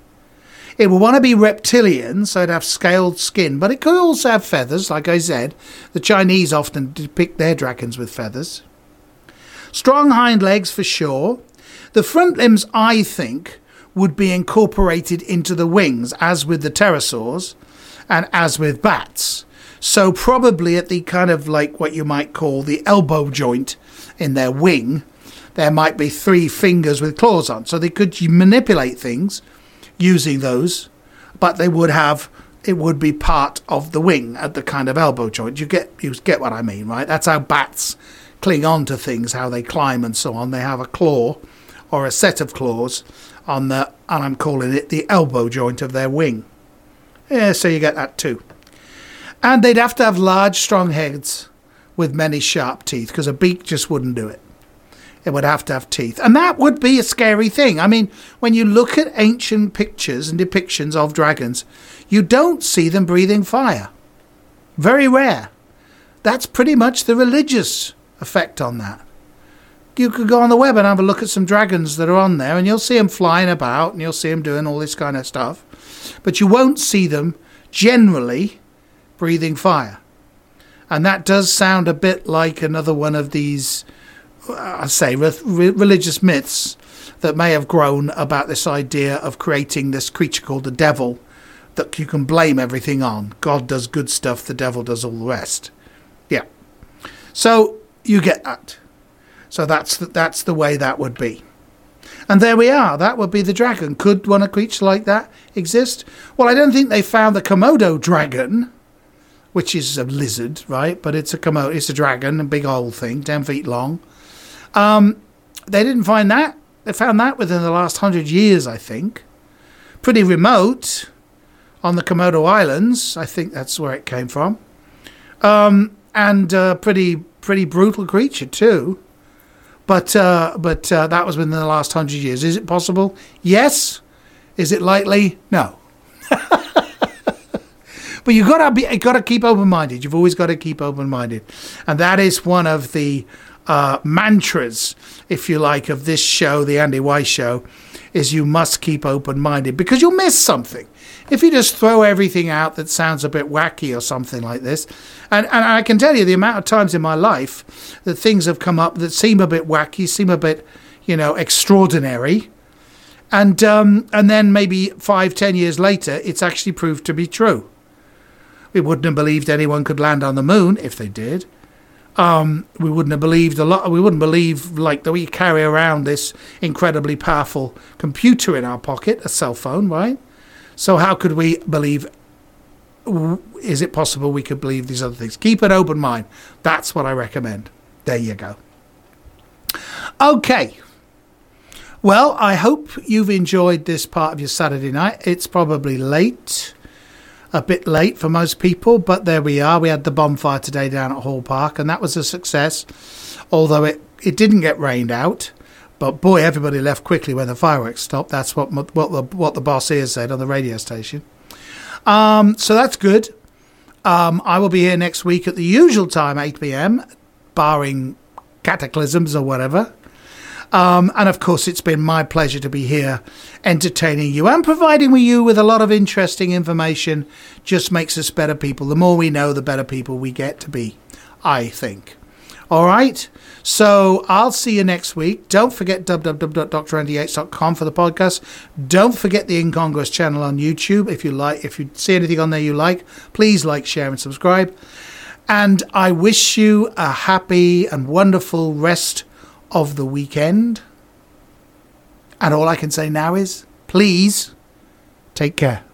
It would want to be reptilian, so it'd have scaled skin, but it could also have feathers, like I said. The Chinese often depict their dragons with feathers. Strong hind legs for sure. The front limbs, I think, would be incorporated into the wings, as with the pterosaurs and as with bats. So probably at the kind of like what you might call the elbow joint in their wing, there might be 3 fingers with claws on. So they could manipulate things using those, but it would be part of the wing at the kind of elbow joint. You get what I mean, right? That's how bats cling on to things, how they climb and so on. They have a claw or a set of claws on and I'm calling it the elbow joint of their wing. Yeah, so you get that too. And they'd have to have large, strong heads with many sharp teeth, because a beak just wouldn't do it. It would have to have teeth. And that would be a scary thing. I mean, when you look at ancient pictures and depictions of dragons, you don't see them breathing fire. Very rare. That's pretty much the religious effect on that. You could go on the web and have a look at some dragons that are on there, and you'll see them flying about, and you'll see them doing all this kind of stuff. But you won't see them generally breathing fire. And that does sound a bit like another one of these, I say, religious myths that may have grown about this idea of creating this creature called the devil that you can blame everything on. God does good stuff, the devil does all the rest. Yeah. So you get that. So that's the way that would be. And there we are. That would be the dragon. Could one a creature like that exist? Well, I don't think they found the Komodo dragon, which is a lizard, right? But it's a dragon, a big old thing, 10 feet long. They didn't find that. They found that within the last 100 years, I think. Pretty remote on the Komodo Islands. I think that's where it came from. And pretty brutal creature too. But that was within the last 100 years. Is it possible? Yes. Is it likely? No. But you got to keep open-minded. You've always got to keep open-minded, and that is one of the mantras, if you like, of this show, the Andy Weiss Show, is you must keep open-minded, because you'll miss something if you just throw everything out that sounds a bit wacky or something like this. And I can tell you the amount of times in my life that things have come up that seem a bit wacky, seem a bit, extraordinary, and then maybe 5-10 years later, it's actually proved to be true. We wouldn't have believed anyone could land on the moon if they did. We wouldn't have believed we wouldn't believe like that we carry around this incredibly powerful computer in our pocket, a cell phone, right? So how could we believe? Is it possible we could believe these other things? Keep an open mind. That's what I recommend. There you go. Okay. Well, I hope you've enjoyed this part of your Saturday night. It's probably late, a bit late for most people, but there we are. We had the bonfire today down at Hall Park, and that was a success, although it didn't get rained out. But boy, everybody left quickly when the fireworks stopped. That's what the boss here said on the radio station. So that's good. I will be here next week at the usual time, 8 p.m., barring cataclysms or whatever. And of course, it's been my pleasure to be here entertaining you and providing you with a lot of interesting information. Just makes us better people. The more we know, the better people we get to be, I think. All right. So I'll see you next week. Don't forget www.drandyyates.com for the podcast. Don't forget the Incongruous channel on YouTube. If you see anything on there you like, please like, share, and subscribe. And I wish you a happy and wonderful rest of the weekend. And all I can say now is, please take care.